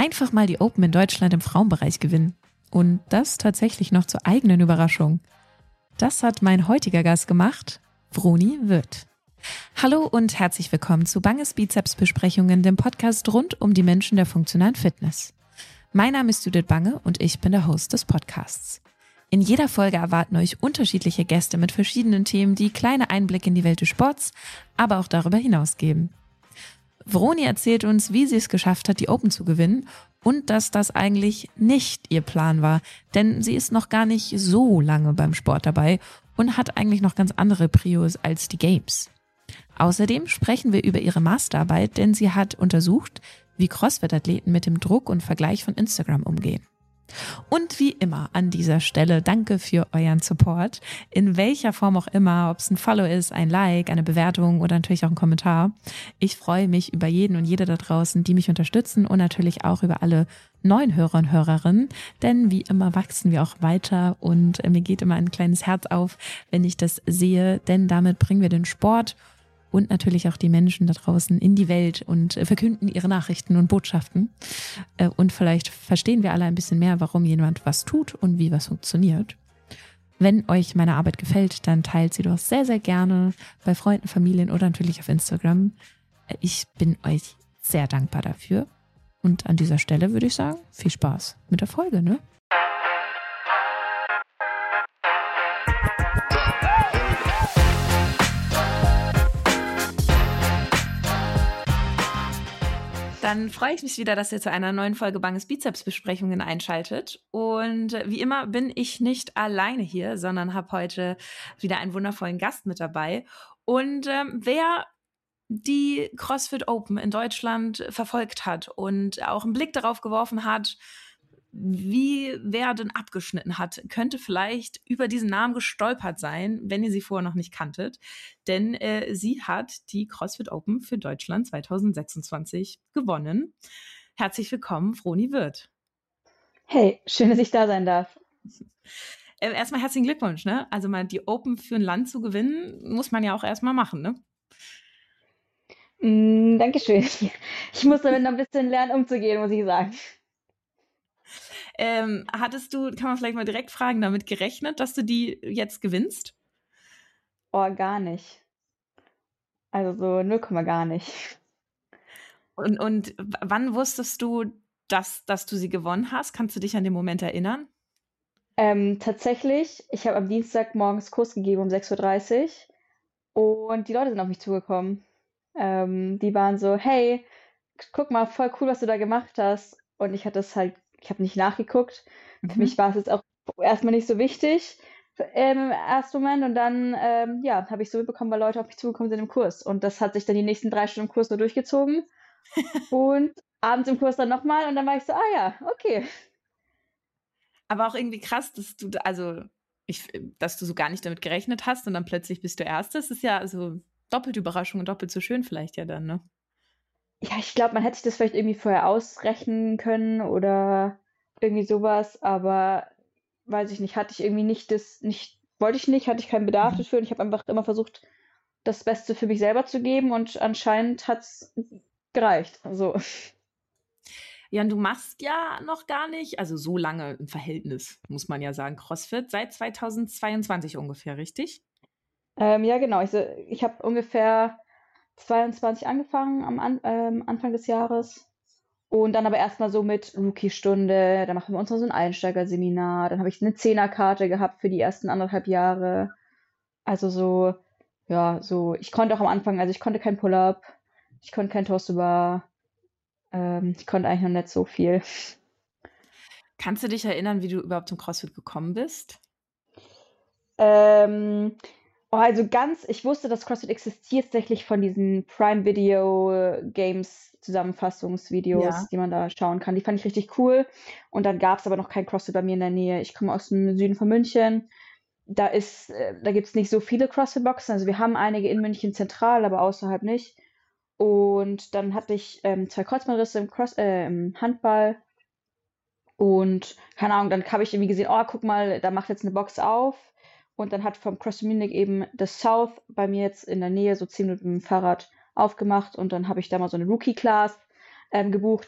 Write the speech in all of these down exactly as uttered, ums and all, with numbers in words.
Einfach mal die Open in Deutschland im Frauenbereich gewinnen. Und das tatsächlich noch zur eigenen Überraschung. Das hat mein heutiger Gast gemacht, Vroni Wirth. Hallo und herzlich willkommen zu Banges Bizeps-Besprechungen, dem Podcast rund um die Menschen der funktionalen Fitness. Mein Name ist Judith Bange und ich bin der Host des Podcasts. In jeder Folge erwarten euch unterschiedliche Gäste mit verschiedenen Themen, die kleine Einblicke in die Welt des Sports, aber auch darüber hinaus geben. Vroni erzählt uns, wie sie es geschafft hat, die Open zu gewinnen und dass das eigentlich nicht ihr Plan war, denn sie ist noch gar nicht so lange beim Sport dabei und hat eigentlich noch ganz andere Prios als die Games. Außerdem sprechen wir über ihre Masterarbeit, denn sie hat untersucht, wie CrossFit-Athleten mit dem Druck und Vergleich von Instagram umgehen. Und wie immer an dieser Stelle danke für euren Support, in welcher Form auch immer, ob es ein Follow ist, ein Like, eine Bewertung oder natürlich auch ein Kommentar. Ich freue mich über jeden und jede da draußen, die mich unterstützen und natürlich auch über alle neuen Hörer und Hörerinnen, denn wie immer wachsen wir auch weiter und mir geht immer ein kleines Herz auf, wenn ich das sehe, denn damit bringen wir den Sport und natürlich auch die Menschen da draußen in die Welt und verkünden ihre Nachrichten und Botschaften. Und vielleicht verstehen wir alle ein bisschen mehr, warum jemand was tut und wie was funktioniert. Wenn euch meine Arbeit gefällt, dann teilt sie doch sehr, sehr gerne bei Freunden, Familien oder natürlich auf Instagram. Ich bin euch sehr dankbar dafür. Und an dieser Stelle würde ich sagen, viel Spaß mit der Folge, ne? Dann freue ich mich wieder, dass ihr zu einer neuen Folge Banges Bizeps-Besprechungen einschaltet. Und wie immer bin ich nicht alleine hier, sondern habe heute wieder einen wundervollen Gast mit dabei. Und ähm, wer die CrossFit Open in Deutschland verfolgt hat und auch einen Blick darauf geworfen hat, wie wer denn abgeschnitten hat, könnte vielleicht über diesen Namen gestolpert sein, wenn ihr sie vorher noch nicht kanntet. Denn äh, sie hat die CrossFit Open für Deutschland zwanzig sechsundzwanzig gewonnen. Herzlich willkommen, Vroni Wirth. Hey, schön, dass ich da sein darf. Äh, erstmal herzlichen Glückwunsch, ne? Also mal die Open für ein Land zu gewinnen, muss man ja auch erstmal machen, ne? Mm, Dankeschön. Ich muss damit noch ein bisschen lernen, umzugehen, muss ich sagen. Ähm, hattest du, kann man vielleicht mal direkt fragen, damit gerechnet, dass du die jetzt gewinnst? Oh, gar nicht. Also so null Komma gar nicht. Und, und wann wusstest du, dass, dass du sie gewonnen hast? Kannst du dich an den Moment erinnern? Ähm, tatsächlich, ich habe am Dienstag morgens Kurs gegeben um sechs Uhr dreißig und die Leute sind auf mich zugekommen. Ähm, die waren so, hey, guck mal, voll cool, was du da gemacht hast. Und ich hatte es halt, ich habe nicht nachgeguckt. Für mich war es jetzt auch erstmal nicht so wichtig im ersten Moment. Und dann, ähm, ja, habe ich so mitbekommen, weil Leute auf mich zugekommen sind im Kurs. Und das hat sich dann die nächsten drei Stunden im Kurs nur durchgezogen. Und abends im Kurs dann nochmal. Und dann war ich so, ah ja, okay. Aber auch irgendwie krass, dass du, also, ich, dass du so gar nicht damit gerechnet hast und dann plötzlich bist du Erste. Das ist ja so doppelte Überraschung und doppelt so schön vielleicht ja dann, ne? Ja, ich glaube, man hätte sich das vielleicht irgendwie vorher ausrechnen können oder irgendwie sowas, aber weiß ich nicht, hatte ich irgendwie nicht das, nicht, wollte ich nicht, hatte ich keinen Bedarf Mhm. dafür und ich habe einfach immer versucht, das Beste für mich selber zu geben und anscheinend hat es gereicht. Also, Ja, und du machst ja noch gar nicht, also so lange im Verhältnis, muss man ja sagen, CrossFit, seit zweitausendzweiundzwanzig ungefähr, richtig? ähm, ja, genau. Ich, ich habe ungefähr zweiundzwanzig angefangen am An ähm, Anfang des Jahres. Und dann aber erstmal so mit Rookie-Stunde, dann machen wir uns noch so ein Einsteigerseminar, dann habe ich eine Zehnerkarte gehabt für die ersten anderthalb Jahre. Also so, ja, so, ich konnte auch am Anfang, also ich konnte kein Pull-up, ich konnte kein Toast-to-Bar, ähm, ich konnte eigentlich noch nicht so viel. Kannst du dich erinnern, wie du überhaupt zum CrossFit gekommen bist? Ähm, oh, also ganz, ich wusste, dass CrossFit existiert tatsächlich von diesen Prime Video Games Zusammenfassungsvideos, Ja. die man da schauen kann. Die fand ich richtig cool. Und dann gab es aber noch kein CrossFit bei mir in der Nähe. Ich komme aus dem Süden von München. Da ist, äh, da gibt es nicht so viele CrossFit-Boxen. Also wir haben einige in München zentral, aber außerhalb nicht. Und dann hatte ich ähm, zwei Kreuzbandrisse im, Cross, äh, im Handball. Und keine Ahnung, dann habe ich irgendwie gesehen, oh, guck mal, da macht jetzt eine Box auf. Und dann hat vom CrossFit Munich eben das South bei mir jetzt in der Nähe so zehn Minuten mit dem Fahrrad aufgemacht. Und dann habe ich da mal so eine Rookie-Class ähm, gebucht.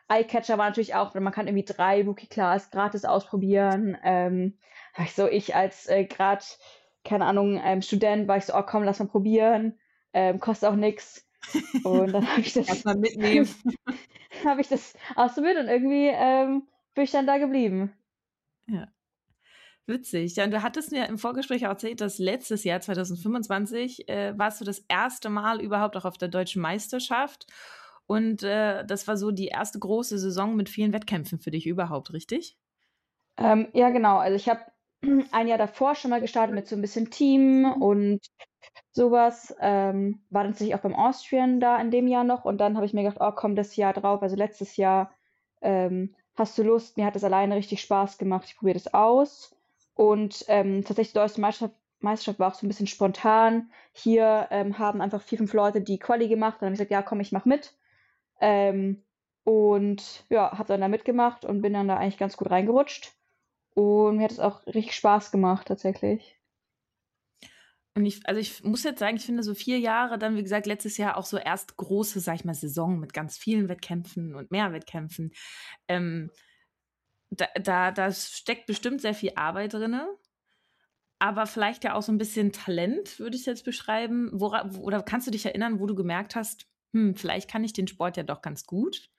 Eyecatcher war natürlich auch, man kann irgendwie drei Rookie Class gratis ausprobieren. Ähm, hab ich so, ich als äh, gerade, keine Ahnung, ähm, Student war ich so, oh komm, lass mal probieren. Ähm, kostet auch nichts. Und dann habe ich das, Erstmal mitnehmen. habe ich das ausprobiert und irgendwie ähm, bin ich dann da geblieben. Ja. Witzig. Ja, und du hattest mir im Vorgespräch auch erzählt, dass letztes Jahr, zwanzig fünfundzwanzig, äh, warst du das erste Mal überhaupt auch auf der Deutschen Meisterschaft. Und äh, das war so die erste große Saison mit vielen Wettkämpfen für dich überhaupt, richtig? Ähm, ja, genau. Also ich habe ein Jahr davor schon mal gestartet mit so ein bisschen Team und sowas. Ähm, war dann tatsächlich auch beim Austrian da in dem Jahr noch. Und dann habe ich mir gedacht, oh komm, das Jahr drauf, also letztes Jahr, ähm, hast du Lust? Mir hat das alleine richtig Spaß gemacht. Ich probiere das aus. Und ähm, tatsächlich die deutsche Meisterschaft, Meisterschaft war auch so ein bisschen spontan. Hier ähm, haben einfach vier, fünf Leute die Quali gemacht. Dann habe ich gesagt, ja komm, ich mach mit. Ähm, und ja, habe dann da mitgemacht und bin dann da eigentlich ganz gut reingerutscht. Und mir hat es auch richtig Spaß gemacht, tatsächlich. Und ich, also ich muss jetzt sagen, ich finde so vier Jahre, dann wie gesagt, letztes Jahr auch so erst große, sag ich mal, Saison mit ganz vielen Wettkämpfen und mehr Wettkämpfen. Ähm, da, da, da steckt bestimmt sehr viel Arbeit drin, aber vielleicht ja auch so ein bisschen Talent, würde ich es jetzt beschreiben. Wora, wo- oder kannst du dich erinnern, wo du gemerkt hast, hm, vielleicht kann ich den Sport ja doch ganz gut?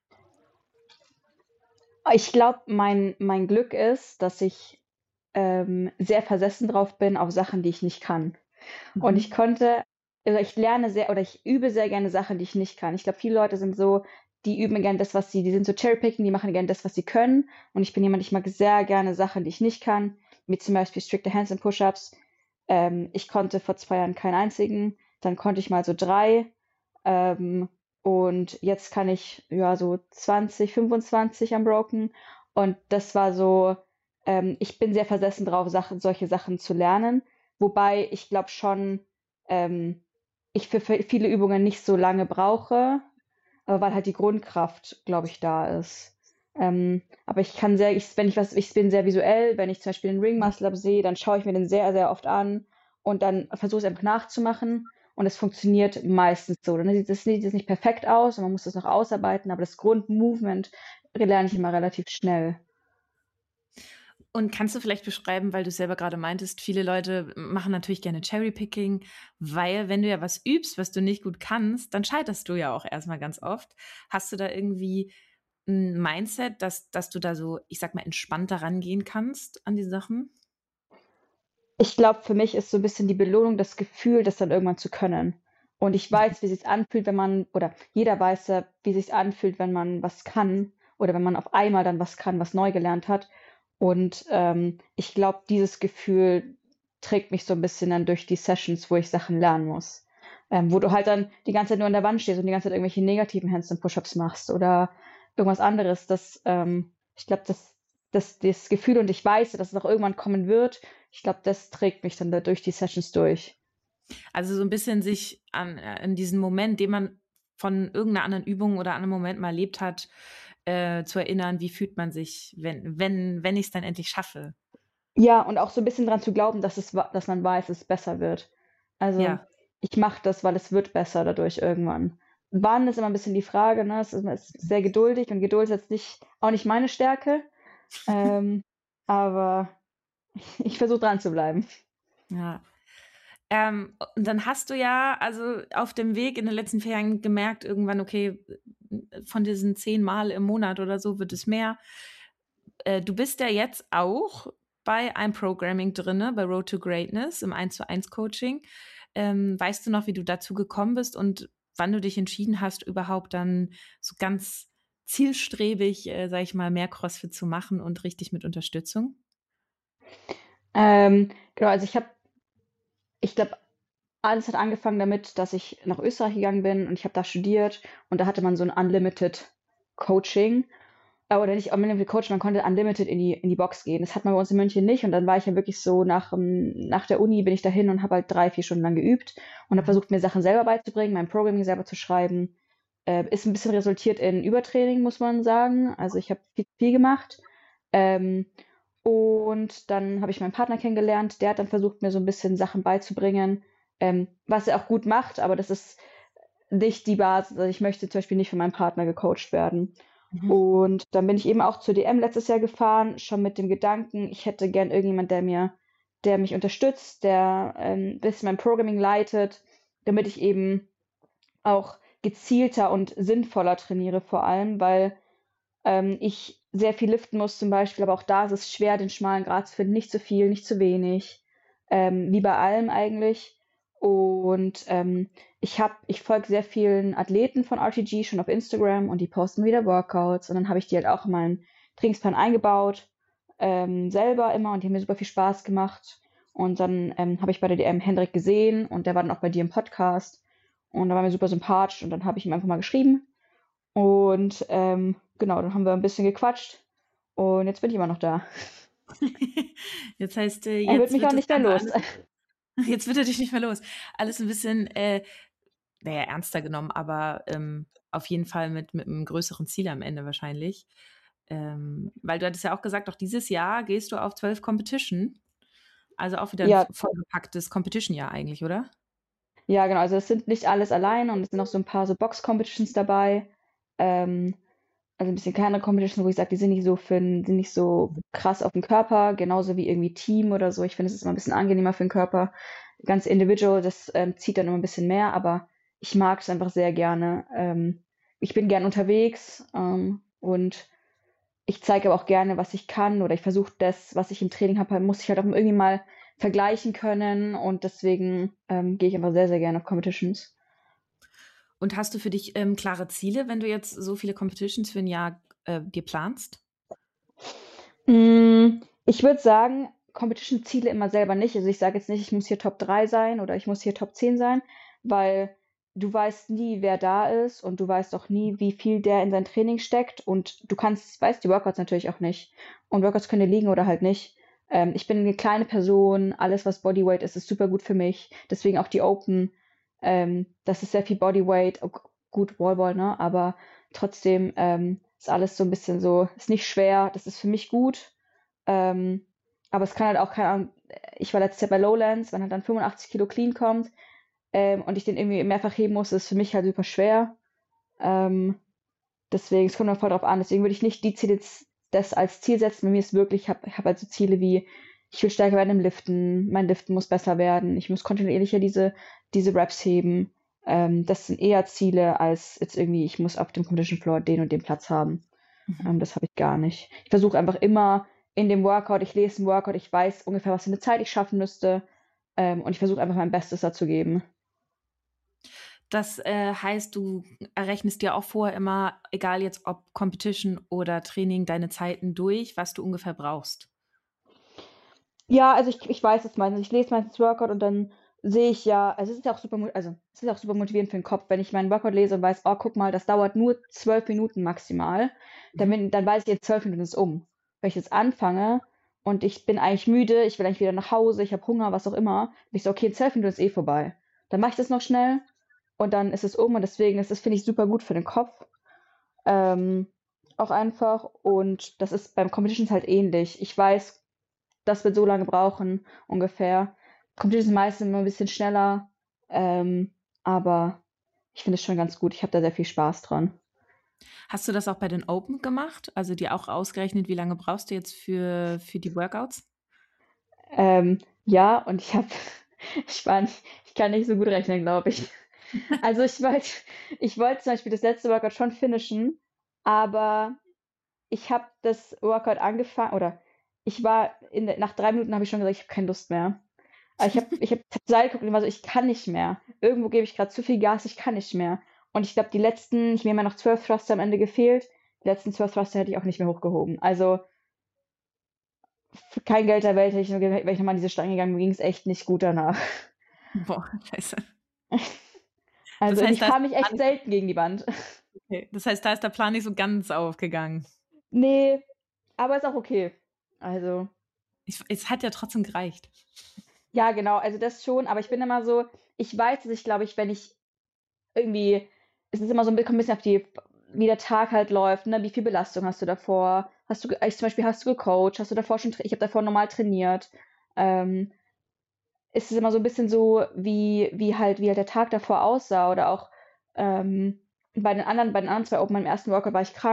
Ich glaube, mein, mein Glück ist, dass ich ähm, sehr versessen drauf bin auf Sachen, die ich nicht kann. Und ich Mhm. konnte, also ich lerne sehr oder ich übe sehr gerne Sachen, die ich nicht kann. Ich glaube, viele Leute sind so, die üben gerne das, was sie, die sind so Cherrypicking, die machen gerne das, was sie können. Und ich bin jemand, ich mag sehr gerne Sachen, die ich nicht kann, wie zum Beispiel strikte Hands and Push-Ups. Ähm, ich konnte vor zwei Jahren keinen einzigen, dann konnte ich mal so drei. Ähm, und jetzt kann ich ja so zwanzig, fünfundzwanzig am Broken. Und das war so, ähm, ich bin sehr versessen drauf, Sachen, solche Sachen zu lernen. Wobei ich glaube schon, ähm, ich für vi- viele Übungen nicht so lange brauche, aber weil halt die Grundkraft, glaube ich, da ist. Ähm, aber ich kann sehr, ich, wenn ich was, ich bin sehr visuell, wenn ich zum Beispiel den Ring Muscle Up sehe, dann schaue ich mir den sehr, sehr oft an und dann versuche es einfach nachzumachen und es funktioniert meistens so. Dann sieht es nicht, sieht es nicht perfekt aus und man muss das noch ausarbeiten, aber das Grundmovement lerne ich immer relativ schnell. Und kannst du vielleicht beschreiben, weil du es selber gerade meintest, viele Leute machen natürlich gerne Cherrypicking, weil wenn du ja was übst, was du nicht gut kannst, dann scheiterst du ja auch erstmal ganz oft. Hast du da irgendwie ein Mindset, dass, dass du da so, ich sag mal, entspannter rangehen kannst an die Sachen? Ich glaube, für mich ist so ein bisschen die Belohnung das Gefühl, das dann irgendwann zu können. Und ich weiß, wie sich's anfühlt, wenn man oder jeder weiß ja, wie sich's anfühlt, wenn man was kann oder wenn man auf einmal dann was kann, was neu gelernt hat. Und, ähm, ich glaube, dieses Gefühl trägt mich so ein bisschen dann durch die Sessions, wo ich Sachen lernen muss. Ähm, wo du halt dann die ganze Zeit nur an der Wand stehst und die ganze Zeit irgendwelche negativen Handstand Push-ups machst oder irgendwas anderes. Das, ähm ich glaube, das das das Gefühl und ich weiß, dass es auch irgendwann kommen wird. Ich glaube, das trägt mich dann da durch die Sessions durch. Also so ein bisschen sich an, äh, an diesen Moment, den man von irgendeiner anderen Übung oder anderen Moment mal erlebt hat, äh, zu erinnern, wie fühlt man sich, wenn, wenn, wenn ich es dann endlich schaffe. Ja, und auch so ein bisschen dran zu glauben, dass es wa dass man weiß, dass es besser wird. Also, Ja. ich mache das, weil es wird besser dadurch irgendwann. Wann ist immer ein bisschen die Frage, ne? Es ist man ist sehr geduldig und Geduld ist jetzt nicht auch nicht meine Stärke, ähm, aber ich versuche dran zu bleiben. Ja. Ähm, und dann hast du ja also auf dem Weg in den letzten vier Jahren gemerkt, irgendwann, okay, von diesen zehn Mal im Monat oder so wird es mehr. Äh, du bist ja jetzt auch bei einem Programming drinne, bei Road to Greatness im eins zu eins Coaching. Ähm, weißt du noch, wie du dazu gekommen bist und wann du dich entschieden hast, überhaupt dann so ganz zielstrebig, äh, sage ich mal, mehr CrossFit zu machen und richtig mit Unterstützung? Ähm, genau, also ich habe ich glaube, alles hat angefangen damit, dass ich nach Österreich gegangen bin und ich habe da studiert und da hatte man so ein Unlimited Coaching. Äh, oder nicht Unlimited Coaching, man konnte unlimited in die in die Box gehen. Das hat man bei uns in München nicht und dann war ich ja wirklich so nach ähm, nach der Uni bin ich dahin und habe halt drei vier Stunden lang geübt und habe Mhm. versucht, mir Sachen selber beizubringen, mein Programming selber zu schreiben. Äh, ist ein bisschen resultiert in Übertraining, muss man sagen. Also, ich habe viel viel gemacht. Ähm, und dann habe ich meinen Partner kennengelernt. Der hat dann versucht, mir so ein bisschen Sachen beizubringen, ähm, was er auch gut macht, aber das ist nicht die Basis. Also, ich möchte zum Beispiel nicht von meinem Partner gecoacht werden. Mhm. Und dann bin ich eben auch zur D M letztes Jahr gefahren, schon mit dem Gedanken, ich hätte gern irgendjemand, der mir der mich unterstützt, der, ähm, bisschen mein Programming leitet, damit ich eben auch gezielter und sinnvoller trainiere vor allem, weil, ähm, ich sehr viel liften muss zum Beispiel, aber auch da ist es schwer, den schmalen Grat zu finden. Nicht zu viel, nicht zu wenig, ähm, wie bei allem eigentlich. Und, ähm, ich habe ich folge sehr vielen Athleten von R T G schon auf Instagram und die posten wieder Workouts und dann habe ich die halt auch in meinen Trainingsplan eingebaut, ähm, selber immer und die haben mir super viel Spaß gemacht. Und dann, ähm, habe ich bei der D M Hendrik gesehen und der war dann auch bei dir im Podcast und der war mir super sympathisch und dann habe ich ihm einfach mal geschrieben und, ähm, genau, dann haben wir ein bisschen gequatscht und jetzt bin ich immer noch da. Jetzt heißt, äh, Er wird jetzt mich wird auch das nicht mehr Ganze los. alles jetzt wird er dich nicht mehr los. Alles ein bisschen, äh, na ja, ernster genommen, aber, ähm, auf jeden Fall mit mit 'nem größeren Ziel am Ende wahrscheinlich. Ähm, weil du hattest ja auch gesagt, auch dieses Jahr gehst du auf zwölf Competition. Also auch wieder 'n Ja, v vollgepacktes Competition-Jahr eigentlich, oder? ja, genau. Also, es sind nicht alles alleine und es sind auch so ein paar so Box-Competitions dabei. Ähm, also, ein bisschen kleinere Competitions, wo ich sage, die sind nicht so für 'n sind nicht so krass auf den Körper, genauso wie irgendwie Team oder so. Ich finde, es ist immer ein bisschen angenehmer für den Körper. Ganz individual, das, ähm, zieht dann immer ein bisschen mehr, aber ich mag es einfach sehr gerne. Ähm, ich bin gern unterwegs, ähm, und ich zeige aber auch gerne, was ich kann oder ich versuche das, was ich im Training habe, halt muss ich halt auch irgendwie mal vergleichen können und deswegen, ähm, gehe ich einfach sehr, sehr gerne auf Competitions. Und hast du für dich, ähm, klare Ziele, wenn du jetzt so viele Competitions für 'n Jahr, äh, dir planst? Hm, ich würde sagen, Competition-Ziele immer selber nicht. Also, ich sage jetzt nicht, ich muss hier Top drei sein oder ich muss hier Top zehn sein, weil du weißt nie, wer da ist und du weißt auch nie, wie viel der in sein Training steckt und du kannst weißt die Workouts natürlich auch nicht. Und Workouts können dir liegen oder halt nicht. Ähm, ich bin 'ne kleine Person, alles, was Bodyweight ist, ist super gut für mich. Deswegen auch die Open. Ähm, das ist sehr viel Bodyweight. O gut, Wallball, ne, aber trotzdem, ähm, ist alles so ein bisschen so ist nicht schwer, das ist für mich gut. Ähm, aber es kann halt auch keine Ahnung, ich war letztes Jahr bei Lowlands, wenn halt dann fünfundachtzig Kilo clean kommt, ähm, und ich den irgendwie mehrfach heben muss, ist für mich halt super schwer. Ähm, deswegen, es kommt immer voll drauf an. Deswegen würde ich nicht die Ziele z das als Ziel setzen. Bei mir ist wirklich ich habe ich habe halt so Ziele wie: Ich will stärker werden im Liften, mein Liften muss besser werden, ich muss kontinuierlicher diese diese Reps heben. Ähm, das sind eher Ziele als jetzt irgendwie, ich muss auf dem Competition Floor den und den Platz haben. Mhm. Ähm, das habe ich gar nicht. Ich versuche einfach immer in dem Workout ich lese 'n Workout, ich weiß ungefähr, was für 'ne Zeit ich schaffen müsste, ähm, und ich versuche einfach mein Bestes da zu geben. Das, äh, heißt, du errechnest dir auch vorher immer, egal jetzt ob Competition oder Training, deine Zeiten durch, was du ungefähr brauchst? Ja, also ich ich weiß es meistens. Ich lese meistens Workout und dann sehe ich ja also es ist ja auch super mo also, es ist auch super motivierend für den Kopf, wenn ich meinen Workout lese und weiß: „Oh, guck mal, das dauert nur zwölf Minuten maximal.“ Dann Mhm. bin dann weiß ich, jetzt zwölf Minuten ist um. Wenn ich jetzt anfange und ich bin eigentlich müde, ich will eigentlich wieder nach Hause, ich habe Hunger, was auch immer, bin ich so: „Okay, zwölf Minuten ist eh vorbei.“ Dann mache ich das noch schnell und dann ist es um und deswegen ist das, finde ich, super gut für den Kopf, ähm, auch einfach und das ist beim Competitions halt ähnlich. Ich weiß, das wird so lange brauchen ungefähr. Competitions sind meistens immer 'n bisschen schneller, ähm, aber ich finde es schon ganz gut. Ich habe da sehr viel Spaß dran. Hast du das auch bei den Open gemacht? Also, dir auch ausgerechnet, wie lange brauchst du jetzt für für die Workouts? Ähm, ja, und ich habe ich war nicht ich kann nicht so gut rechnen, glaube ich. Also, ich wollte ich wollte zum Beispiel das letzte Workout schon finishen, aber ich habe das Workout angefangen oder ich war in der nach drei Minuten habe ich schon gesagt: „Ich habe keine Lust mehr.“ Aber ich habe ich habe zur Seite geguckt und war so: „Ich kann nicht mehr. Irgendwo gebe ich grad zu viel Gas, ich kann nicht mehr.“ Und ich glaube, die letzten ich mir haben ja noch zwölf Thruster am Ende gefehlt. Die letzten zwölf Thruster hätte ich auch nicht mehr hochgehoben. Also, für kein Geld der Welt hätte ich nur wäre ich noch mal an diese Stange gegangen. Mir ging's echt nicht gut danach. Boah, scheiße. Also, Das und heißt, ich da ist fahre der mich Plan echt nicht selten gegen die Wand. okay. Das heißt, da ist der Plan nicht so ganz aufgegangen. Ne, aber ist auch okay. Also, Ich es hat ja trotzdem gereicht. ja, genau, also das schon, aber ich bin immer so ich weiß, dass ich, glaube ich, wenn ich irgendwie es ist immer so 'n bi kommt 'n bisschen auf die wie der Tag halt läuft, ne? Wie viel Belastung hast du davor? Hast du ge ich zum Beispiel hast du gecoacht? Hast du davor schon tra ich habe davor normal trainiert. Ähm, es ist immer so 'n bisschen so, wie wie halt wie halt der Tag davor aussah oder auch, ähm, bei den anderen bei den anderen zwei Open beim ersten Workout war ich krank.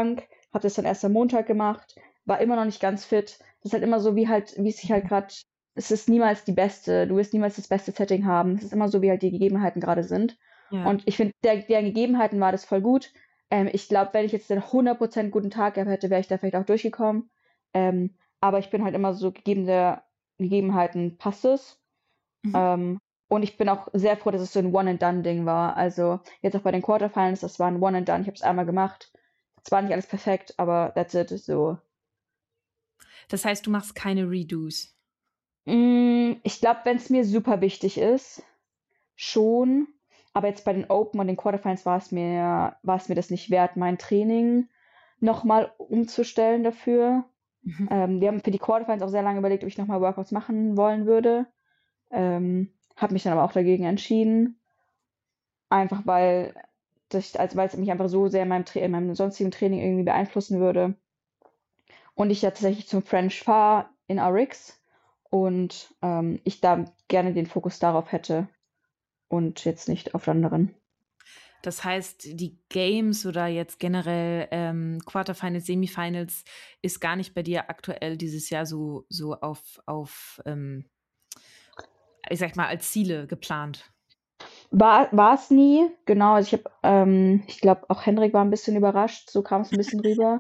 habe das dann erst am Montag gemacht, war immer noch nicht ganz fit. Das ist halt immer so, wie halt, wie es sich halt Mhm. gerade, es ist niemals die beste, du wirst niemals das beste Setting haben. Es ist immer so, wie halt die Gegebenheiten gerade sind. Ja. Und ich finde, der, deren Gegebenheiten war das voll gut. Ähm, ich glaube, wenn ich jetzt den hundert Prozent guten Tag gehabt hätte, wäre ich da vielleicht auch durchgekommen. Ähm, aber ich bin halt immer so, gegeben der Gegebenheiten passt es. Mhm. Ähm, und ich bin auch sehr froh, dass es so ein One-and-Done-Ding war. Also jetzt auch bei den Quarterfinals, das war ein One-and-Done. Ich habe es einmal gemacht. Es war nicht alles perfekt, aber that's it. So. Das heißt, du machst keine Redos? Mm, ich glaube, wenn es mir super wichtig ist, schon. Aber jetzt bei den Open und den Quarterfinals war es mir, war es mir das nicht wert, mein Training nochmal umzustellen dafür. Mhm. Ähm, wir haben für die Quarterfinals auch sehr lange überlegt, ob ich nochmal Workouts machen wollen würde. Ähm, habe mich dann aber auch dagegen entschieden. Einfach weil das, also weil es mich einfach so sehr in meinem, Tra in meinem sonstigen Training irgendwie beeinflussen würde. Und ich ja tatsächlich zum French fahre in R X und ähm, ich da gerne den Fokus darauf hätte und jetzt nicht auf anderen. Das heißt, die Games oder jetzt generell ähm, Quarterfinals, Semifinals ist gar nicht bei dir aktuell dieses Jahr so, so auf, auf ähm, ich sag mal, als Ziele geplant. War war es nie, genau. Also ich habe, ähm, ich glaube, auch Henrik war ein bisschen überrascht, so kam es ein bisschen rüber.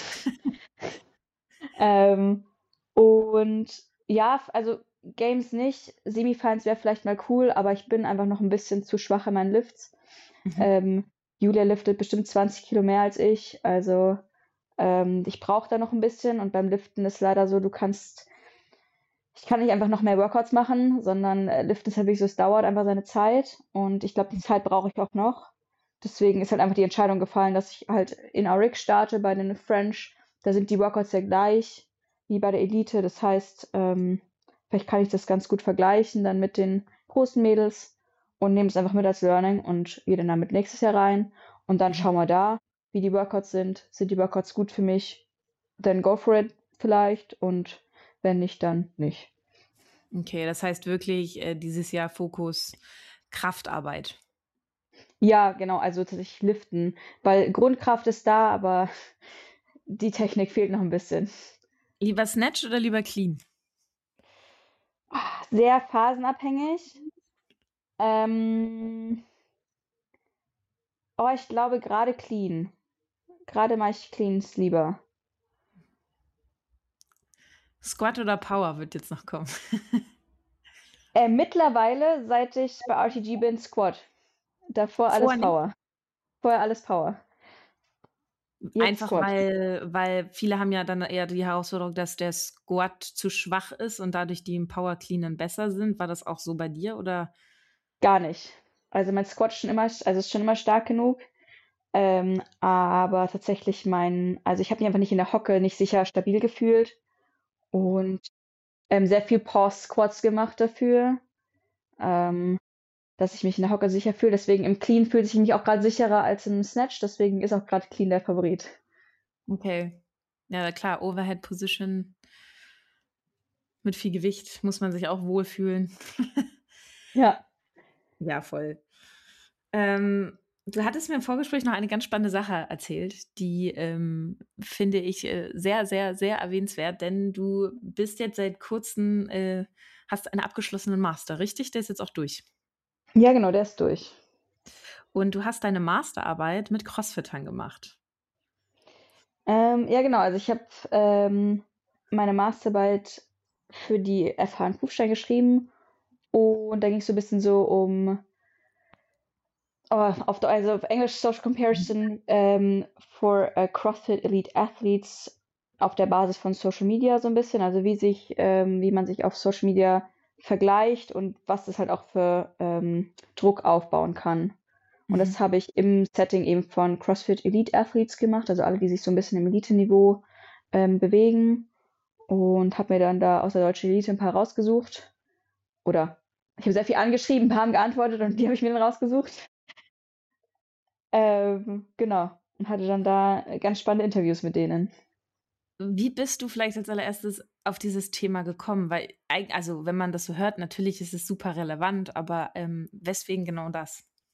Ähm, und ja, f- also Games nicht, Semifinals wäre vielleicht mal cool, aber ich bin einfach noch ein bisschen zu schwach in meinen Lifts. Mhm. Ähm, Julia liftet bestimmt zwanzig Kilo mehr als ich, also ähm, ich brauche da noch ein bisschen und beim Liften ist leider so, du kannst, ich kann nicht einfach noch mehr Workouts machen, sondern äh, Liften ist halt wirklich so, es dauert einfach seine Zeit und ich glaube, die Zeit brauche ich auch noch. Deswegen ist halt einfach die Entscheidung gefallen, dass ich halt in R X starte bei den French. Da sind die Workouts ja gleich wie bei der Elite. Das heißt, ähm, vielleicht kann ich das ganz gut vergleichen dann mit den großen Mädels und nehme es einfach mit als Learning und gehe dann damit nächstes Jahr rein. Und dann Mhm. schauen wir da, wie die Workouts sind. Sind die Workouts gut für mich? Dann go for it vielleicht. Und wenn nicht, dann nicht. Okay, das heißt wirklich äh, dieses Jahr Fokus Kraftarbeit. Ja, genau, also tatsächlich liften, weil Grundkraft ist da, aber die Technik fehlt noch ein bisschen. Lieber Snatch oder lieber Clean? Ah, sehr phasenabhängig. Ähm, oh, ich glaube gerade clean. Gerade mache ich Cleans lieber. Squat oder Power wird jetzt noch kommen. Äh, mittlerweile, seit ich bei R T G bin, Squat. Davor alles Vorher nicht. Power. Vorher alles Power. Jetzt Einfach Squat. weil, weil viele haben ja dann eher die Herausforderung, dass der Squat zu schwach ist und dadurch die im Power Cleanen besser sind. War das auch so bei dir oder? Gar nicht. Also mein Squat ist schon immer, also ist schon immer stark genug. Ähm, aber tatsächlich mein, also ich habe mich einfach nicht in der Hocke nicht sicher stabil gefühlt und ähm, sehr viel Pause Squats gemacht dafür. Ähm, dass ich mich in der Hocke sicher fühle. Deswegen im Clean fühlt sich mich auch gerade sicherer als im Snatch. Deswegen ist auch gerade Clean der Favorit. Okay. Ja, klar, Overhead Position mit viel Gewicht muss man sich auch wohlfühlen. Ja. Ja, voll. Ähm, du hattest mir im Vorgespräch noch eine ganz spannende Sache erzählt, die ähm, finde ich äh, sehr, sehr, sehr erwähnenswert, denn du bist jetzt seit kurzem, äh, hast einen abgeschlossenen Master, richtig? Der ist jetzt auch durch. Ja, genau, der ist durch. Und du hast deine Masterarbeit mit Crossfittern gemacht. Ähm, ja, genau. Also ich habe ähm, meine Masterarbeit für die F H in Kufstein geschrieben und da ging es so ein bisschen so um, oh, auf, Deu- also auf Englisch Social Comparison ähm, for uh, CrossFit Elite Athletes auf der Basis von Social Media so ein bisschen, also wie sich, ähm, wie man sich auf Social Media vergleicht und was das halt auch für ähm, Druck aufbauen kann. Und das Mhm. habe ich im Setting eben von CrossFit Elite Athletes gemacht, also alle, die sich so ein bisschen im Elite-Niveau ähm, bewegen. Und habe mir dann da aus der deutschen Elite ein paar rausgesucht. Oder ich habe sehr viel angeschrieben, ein paar haben geantwortet und die habe ich mir dann rausgesucht. Ähm, genau. Und hatte dann da ganz spannende Interviews mit denen. Wie bist du vielleicht als allererstes auf dieses Thema gekommen? Weil, eig- also wenn man das so hört, natürlich ist es super relevant, aber ähm, weswegen genau das?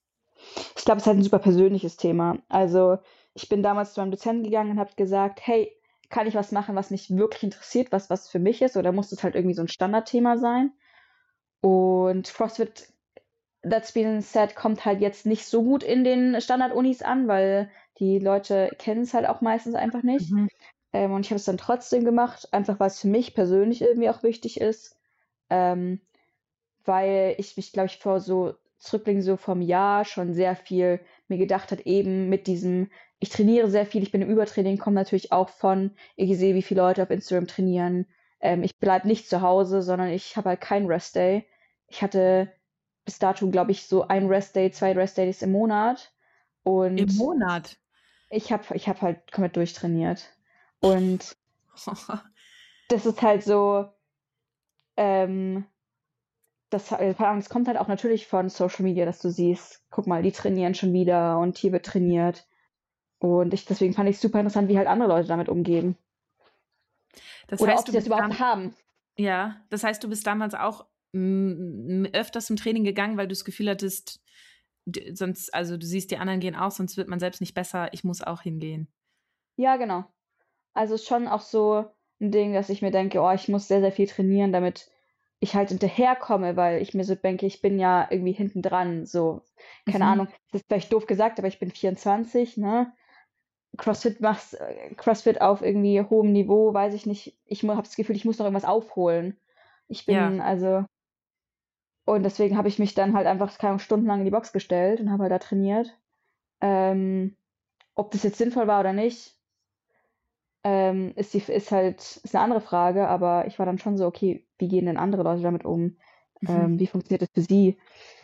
Ich glaube, es ist halt 'n super persönliches Thema. Also, ich bin damals zu meinem Dozenten gegangen und habe gesagt: „Hey, kann ich was machen, was mich wirklich interessiert, was was für mich ist, oder muss das halt irgendwie so 'n Standardthema sein?“ Und CrossFit, that's being said, kommt halt jetzt nicht so gut in den Standard-Unis an, weil die Leute kennen's halt auch meistens einfach nicht. Mhm. Ähm, und ich habe es dann trotzdem gemacht, einfach weil's für mich persönlich irgendwie auch wichtig ist, ähm, weil ich mich, glaube ich, vor so zurückblickend so vorm Jahr schon sehr viel mir gedacht habe, eben mit diesem ich trainiere sehr viel, ich bin im Übertraining, komme natürlich auch von ich sehe, wie viele Leute auf Instagram trainieren. Ähm, ich bleibe nicht zu Hause, sondern ich habe halt keinen Rest-Day. Ich hatte bis dato, glaube ich, so ein Rest-Day, zwei Rest-Days im Monat Im und Monat? ich habe ich habe halt komplett durchtrainiert. Und das ist halt so, ähm das äh, keine Ahnung, es kommt halt auch natürlich von Social Media, dass du siehst: „Guck mal, die trainieren schon wieder und hier wird trainiert.“ Und ich deswegen fand ich's super interessant, wie halt andere Leute damit umgehen. Das Oder ob heißt, du sie das bist überhaupt dam haben. ja, das heißt, du bist damals auch, hm, öfters zum Training gegangen, weil du's Gefühl hattest, d sonst also, du siehst, die anderen gehen auch, sonst wird man selbst nicht besser, ich muss auch hingehen. Ja, genau. Also, ist schon auch so 'n Ding, dass ich mir denke: „Oh, ich muss sehr, sehr viel trainieren, damit ich halt hinterherkomme“, weil ich mir so denke: „Ich bin ja irgendwie hinten dran“, so. Keine Mhm. Ahnung, das ist vielleicht doof gesagt, aber ich bin vierundzwanzig, ne? CrossFit machst äh, CrossFit auf irgendwie hohem Niveau, weiß ich nicht. Ich mu habe das Gefühl, ich muss noch irgendwas aufholen. Ich Ja. bin also und deswegen habe ich mich dann halt einfach, keine Ahnung, stundenlang in die Box gestellt und habe halt da trainiert. Ähm, ob das jetzt sinnvoll war oder nicht ähm, ist die F ist halt ist 'ne andere Frage, aber ich war dann schon so: „Okay, wie gehen denn andere Leute damit um? Mhm. Ähm, wie funktioniert das für sie?“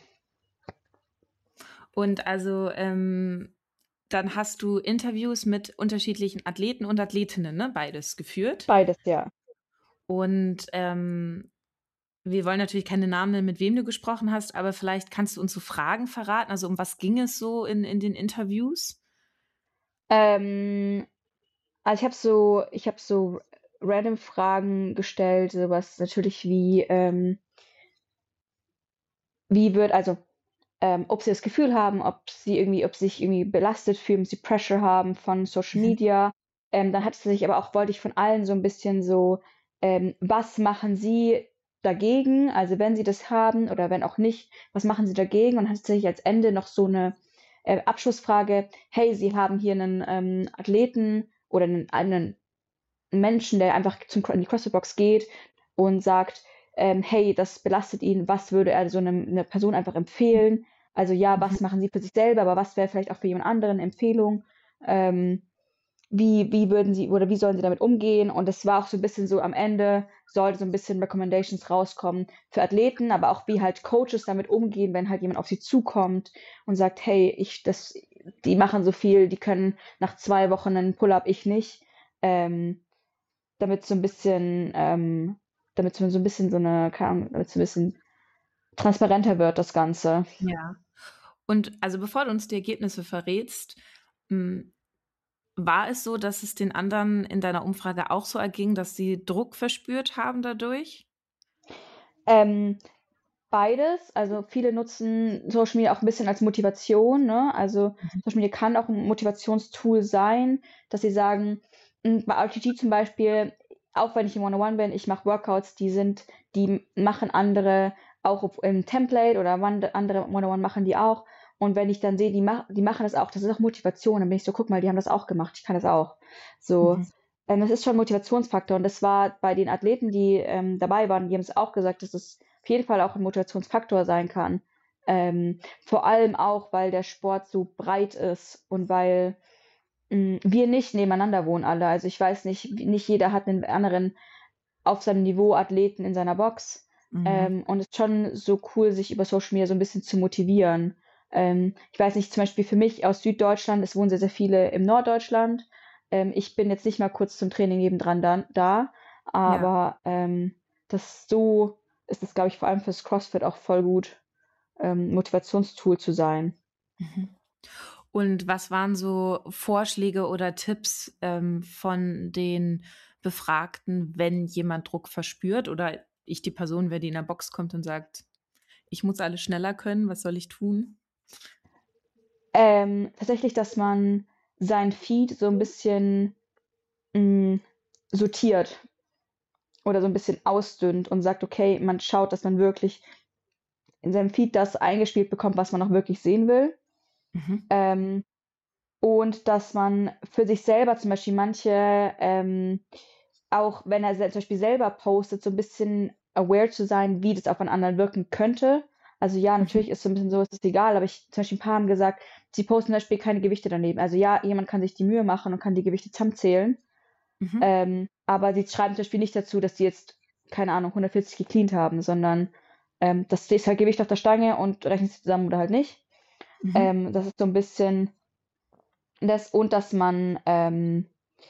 Und also, ähm, dann hast du Interviews mit unterschiedlichen Athleten und Athletinnen, ne, beides geführt? Beides, ja. Und, ähm, wir wollen natürlich keine Namen nennen, mit wem du gesprochen hast, aber vielleicht kannst du uns so Fragen verraten? Also, um was ging es so in in den Interviews? Ähm, also, ich habe so ich habe so random Fragen gestellt, so was natürlich wie, ähm wie wird also, ähm, ob sie das Gefühl haben, ob sie irgendwie ob sie sich irgendwie belastet fühlen, ob sie Pressure haben von Social Mhm. Media. Ähm, dann hat sie sich aber auch wollte ich von allen so 'n bisschen so, ähm was machen sie dagegen? Also, wenn sie das haben oder wenn auch nicht, was machen sie dagegen? Und hat sich als Ende noch so 'ne, äh, Abschlussfrage: „Hey, Sie haben hier 'nen, ähm, Athleten oder 'nen einen Menschen, der einfach zum Cro in die CrossFit-Box geht und sagt, ähm, hey, das belastet ihn. Was würde er so 'nem 'ner Person einfach empfehlen? Also, ja, Mhm. was machen sie für sich selber, aber was wäre vielleicht auch für jemand anderen 'ne Empfehlung? Ähm, wie wie würden sie oder wie sollen sie damit umgehen?“ Und das war auch so 'n bisschen so am Ende sollte so 'n bisschen Recommendations rauskommen für Athleten, aber auch wie halt Coaches damit umgehen, wenn halt jemand auf sie zukommt und sagt: „Hey, ich das die machen so viel, die können nach zwei Wochen 'nen Pull-up, ich nicht.“ Ähm, damit's so 'n bisschen ähm, damit's so 'n bisschen so 'ne keine Ahnung, damit's so 'n bisschen transparenter wird, das Ganze. Ja. Und also, bevor du uns die Ergebnisse verrätst, hm, war es so, dass es den anderen in deiner Umfrage auch so erging, dass sie Druck verspürt haben dadurch? Ähm, beides. Also, viele nutzen Social Media auch 'n bisschen als Motivation, ne? Also, Mhm. Social Media kann auch 'n Motivationstool sein, dass sie sagen hm, bei R T G zum Beispiel, auch wenn ich im One-on-One bin, ich mache Workouts, die sind die machen andere auch auf im Template oder wan andere One-on-One machen die auch. Und wenn ich dann sehe, die mach die machen das auch, das ist auch Motivation, dann bin ich so: „Guck mal, die haben das auch gemacht, ich kann das auch.“ So, Mhm. ähm, das ist schon 'n Motivationsfaktor und das war bei den Athleten, die, ähm, dabei waren, die haben's auch gesagt, dass es auf jeden Fall auch 'n Motivationsfaktor sein kann. Ähm, vor allem auch, weil der Sport so breit ist und weil, hm, wir nicht nebeneinander wohnen alle. Also, ich weiß nicht nicht jeder hat 'nen anderen auf seinem Niveau Athleten in seiner Box. Mhm. Ähm, und ist schon so cool, sich über Social Media so 'n bisschen zu motivieren. Ähm, ich weiß nicht, zum Beispiel für mich aus Süddeutschland, es wohnen sehr, sehr viele im Norddeutschland. Ähm, ich bin jetzt nicht mal kurz zum Training nebendran dann da, Ja. aber, ähm, das so ist es, glaube ich, vor allem fürs CrossFit auch voll gut, ähm, Motivationstool zu sein. Mhm. Und was waren so Vorschläge oder Tipps, ähm, von den Befragten, wenn jemand Druck verspürt oder ich die Person wäre, die in der Box kommt und sagt: „Ich muss alles schneller können, was soll ich tun?“ Ähm, tatsächlich, dass man sein Feed so ein bisschen, hm, sortiert oder so ein bisschen ausdünnt und sagt: „Okay", man schaut, dass man wirklich in seinem Feed das eingespielt bekommt, was man auch wirklich sehen will. Mhm. Ähm, und dass man für sich selber zum Beispiel manche, ähm auch wenn er se zum Beispiel selber postet, so 'n bisschen aware zu sein, wie das auf einen anderen wirken könnte. Also, ja, Mhm. natürlich ist so 'n bisschen so ist es egal, aber ich zum Beispiel 'n paar haben gesagt, sie posten zum Beispiel keine Gewichte daneben. Also, ja, jemand kann sich die Mühe machen und kann die Gewichte zusammenzählen, Mhm. ähm, aber sie schreiben zum Beispiel nicht dazu, dass sie jetzt, keine Ahnung, hundertvierzig gecleant haben, sondern, ähm, das ist halt Gewicht auf der Stange und rechnen sie zusammen oder halt nicht. Mhm. Ähm, das ist so 'n bisschen das und dass man, ähm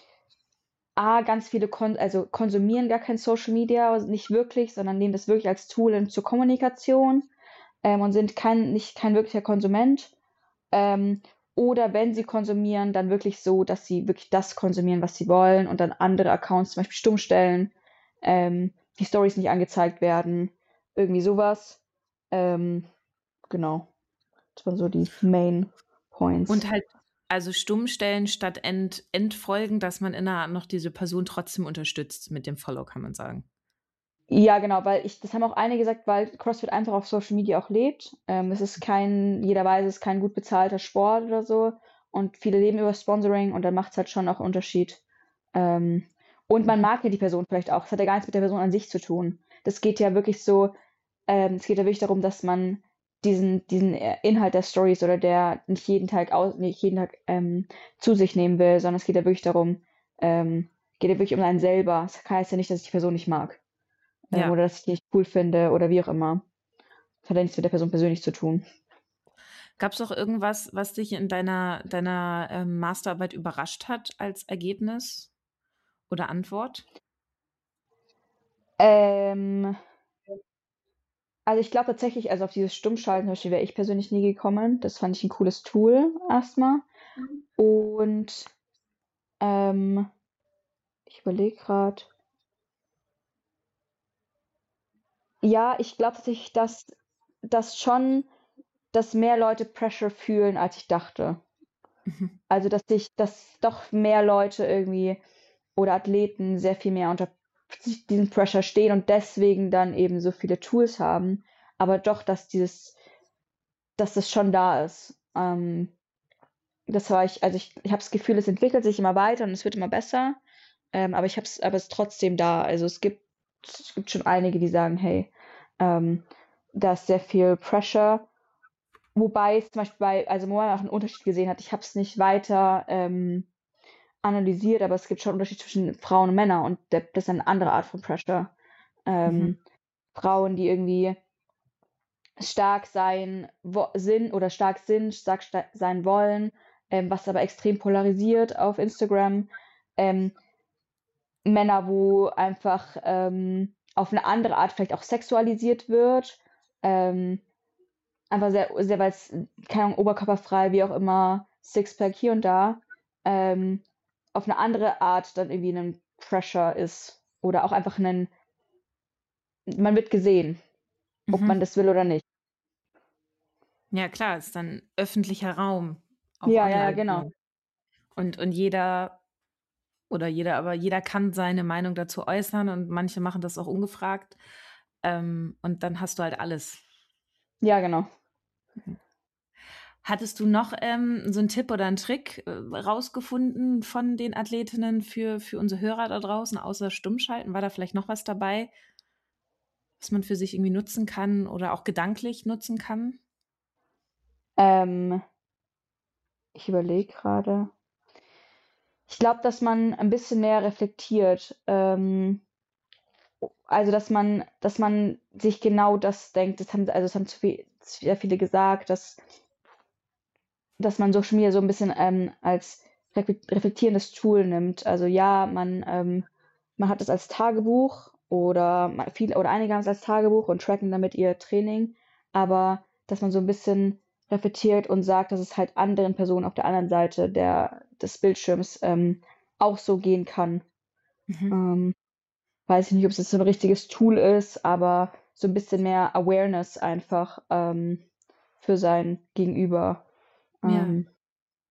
A, ganz viele kon also, konsumieren gar kein Social Media, also, nicht wirklich, sondern nehmen das wirklich als Tool in zur Kommunikation, ähm, und sind kein nicht kein wirklicher Konsument. Ähm, oder wenn sie konsumieren, dann wirklich so, dass sie wirklich das konsumieren, was sie wollen und dann andere Accounts zum Beispiel stumm stellen, ähm, die Storys nicht angezeigt werden, irgendwie so was. Ähm, genau, das waren so die Main Und Points. halt also stumm stellen statt ent entfolgen, dass man innerhalb noch diese Person trotzdem unterstützt mit dem Follow, kann man sagen. Ja, genau, weil ich das haben auch einige gesagt, weil CrossFit einfach auf Social Media auch lebt. Ähm, es ist kein jeder weiß, es ist kein gut bezahlter Sport oder so und viele leben über Sponsoring und dann macht's halt schon auch 'n Unterschied. Ähm, und man Mhm. mag ja die Person vielleicht auch. Es hat ja gar nichts mit der Person an sich zu tun. Das geht ja wirklich so ähm, es geht ja wirklich darum, dass man diesen diesen, äh, Inhalt der Storys oder der nicht jeden Tag au nicht jeden Tag, ähm, zu sich nehmen will, sondern es geht ja wirklich darum ähm, geht ja wirklich um einen selber. Es heißt ja nicht, dass ich die Person nicht mag ähm, Ja. oder dass ich die nicht cool finde oder wie auch immer. Das hat ja nichts mit der Person persönlich zu tun. Gab's auch irgendwas, was dich in deiner deiner, ähm, Masterarbeit überrascht hat als Ergebnis oder Antwort? Ähm, also, ich glaube tatsächlich also, auf dieses Stummschalten zum Beispiel wäre ich persönlich nie gekommen. Das fand ich 'n cooles Tool erst mal. Und, ähm, ich überlege grad. Ja, ich glaube tatsächlich, dass dass schon dass mehr Leute Pressure fühlen, als ich dachte. Mhm. Also, dass sich dass doch mehr Leute irgendwie oder Athleten sehr viel mehr unter sich diesem Pressure stehen und deswegen dann eben so viele Tools haben, aber doch, dass dieses dass das schon da ist. Ähm, das war ich also, ich ich habe das Gefühl, es entwickelt sich immer weiter und es wird immer besser, ähm, aber ich habe es aber es ist trotzdem da. Also, es gibt es gibt schon einige, die sagen: „Hey, ähm, da ist sehr viel Pressure." Wobei es zum Beispiel bei also, wo man auch 'n Unterschied gesehen hat, ich habe es nicht weiter, ähm, analysiert, aber es gibt schon 'n Unterschied zwischen Frauen und Männer und der das ist eine andere Art von Pressure. Mhm. Ähm, Frauen, die irgendwie stark sein wo sind oder stark sind, stark sta sein wollen, ähm, was aber extrem polarisiert auf Instagram. Ähm, Männer, wo einfach, ähm, auf 'ne andere Art vielleicht auch sexualisiert wird, ähm, einfach sehr sehr weil's keine Ahnung, oberkörperfrei, wie auch immer, Sixpack hier und da, ähm, auf 'ne andere Art dann irgendwie 'nen Pressure ist oder auch einfach 'nen man wird gesehen, ob Mhm. man das will oder nicht. Ja klar, ist dann öffentlicher Raum, auch Ja, ja, ja, online genau. so. Und und jeder oder jeder aber jeder kann seine Meinung dazu äußern und manche machen das auch ungefragt. Ähm, und dann hast du halt alles. Ja, genau. Mhm. Hattest du noch, ähm, so 'n Tipp oder 'n Trick, äh, rausgefunden von den Athletinnen für für unsere Hörer da draußen, außer Stummschalten? War da vielleicht noch was dabei, was man für sich irgendwie nutzen kann oder auch gedanklich nutzen kann? Ähm, ich überlege grade. Ich glaube, dass man ein bisschen mehr reflektiert, ähm, also, dass man dass man sich genau das denkt. Das haben also, das haben zu vie sehr viele gesagt, dass dass man Social Media so 'n bisschen, ähm, als reflek reflektierendes Tool nimmt. Also, ja, man, ähm man hat es als Tagebuch oder ma viele oder einige haben's als Tagebuch und tracken damit ihr Training, aber dass man so 'n bisschen reflektiert und sagt, dass es halt anderen Personen auf der anderen Seite der des Bildschirms, ähm, auch so gehen kann. Mhm. Ähm, weiß ich nicht, ob's jetzt so 'n richtiges Tool ist, aber so 'n bisschen mehr Awareness einfach, ähm, für sein Gegenüber. Ja. Ähm,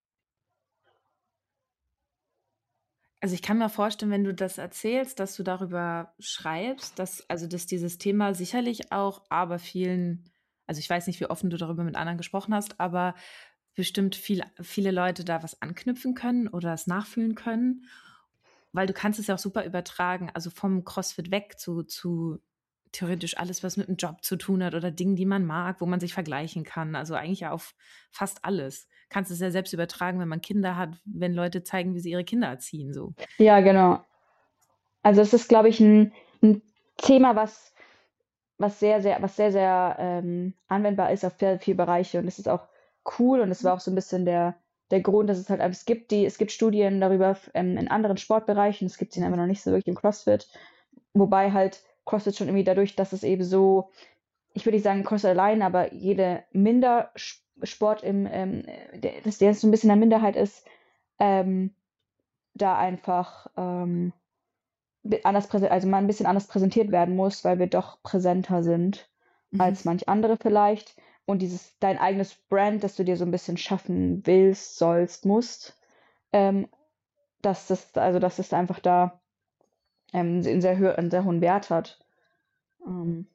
Also ich kann mir vorstellen, wenn du das erzählst, dass du darüber schreibst, dass, also dass dieses Thema sicherlich auch, aber vielen, also ich weiß nicht, wie offen du darüber mit anderen gesprochen hast, aber bestimmt viel, viele Leute da was anknüpfen können oder es nachfühlen können, weil du kannst es ja auch super übertragen, also vom CrossFit weg zu, zu theoretisch alles, was mit dem Job zu tun hat oder Dingen, die man mag, wo man sich vergleichen kann. Also eigentlich ja auf fast alles. Kannst es ja selbst übertragen, wenn man Kinder hat, wenn Leute zeigen, wie sie ihre Kinder erziehen, so. ja, genau. Also es ist, glaube ich, ein, ein Thema, was, was sehr, sehr, was sehr, sehr ähm, anwendbar ist auf sehr viele Bereiche. Und es ist auch cool und es war auch so ein bisschen der, der Grund, dass es halt, es gibt die, es gibt Studien darüber ähm, in anderen Sportbereichen, es gibt sie einfach noch nicht so wirklich im CrossFit. Wobei halt CrossFit schon irgendwie dadurch, dass es eben so, ich würde nicht sagen CrossFit allein, aber jede Mindersport im, ähm, der, dass der so ein bisschen eine Minderheit ist, ähm, da einfach ähm, bi- anders präse- also mal ein bisschen anders präsentiert werden muss, weil wir doch präsenter sind Mhm. als manch andere vielleicht. Und dieses dein eigenes Brand, das du dir so ein bisschen schaffen willst, sollst, musst, ähm, dass das, also dass es einfach da ähm, einen sehr, hö einen sehr hohen Wert hat. Ähm,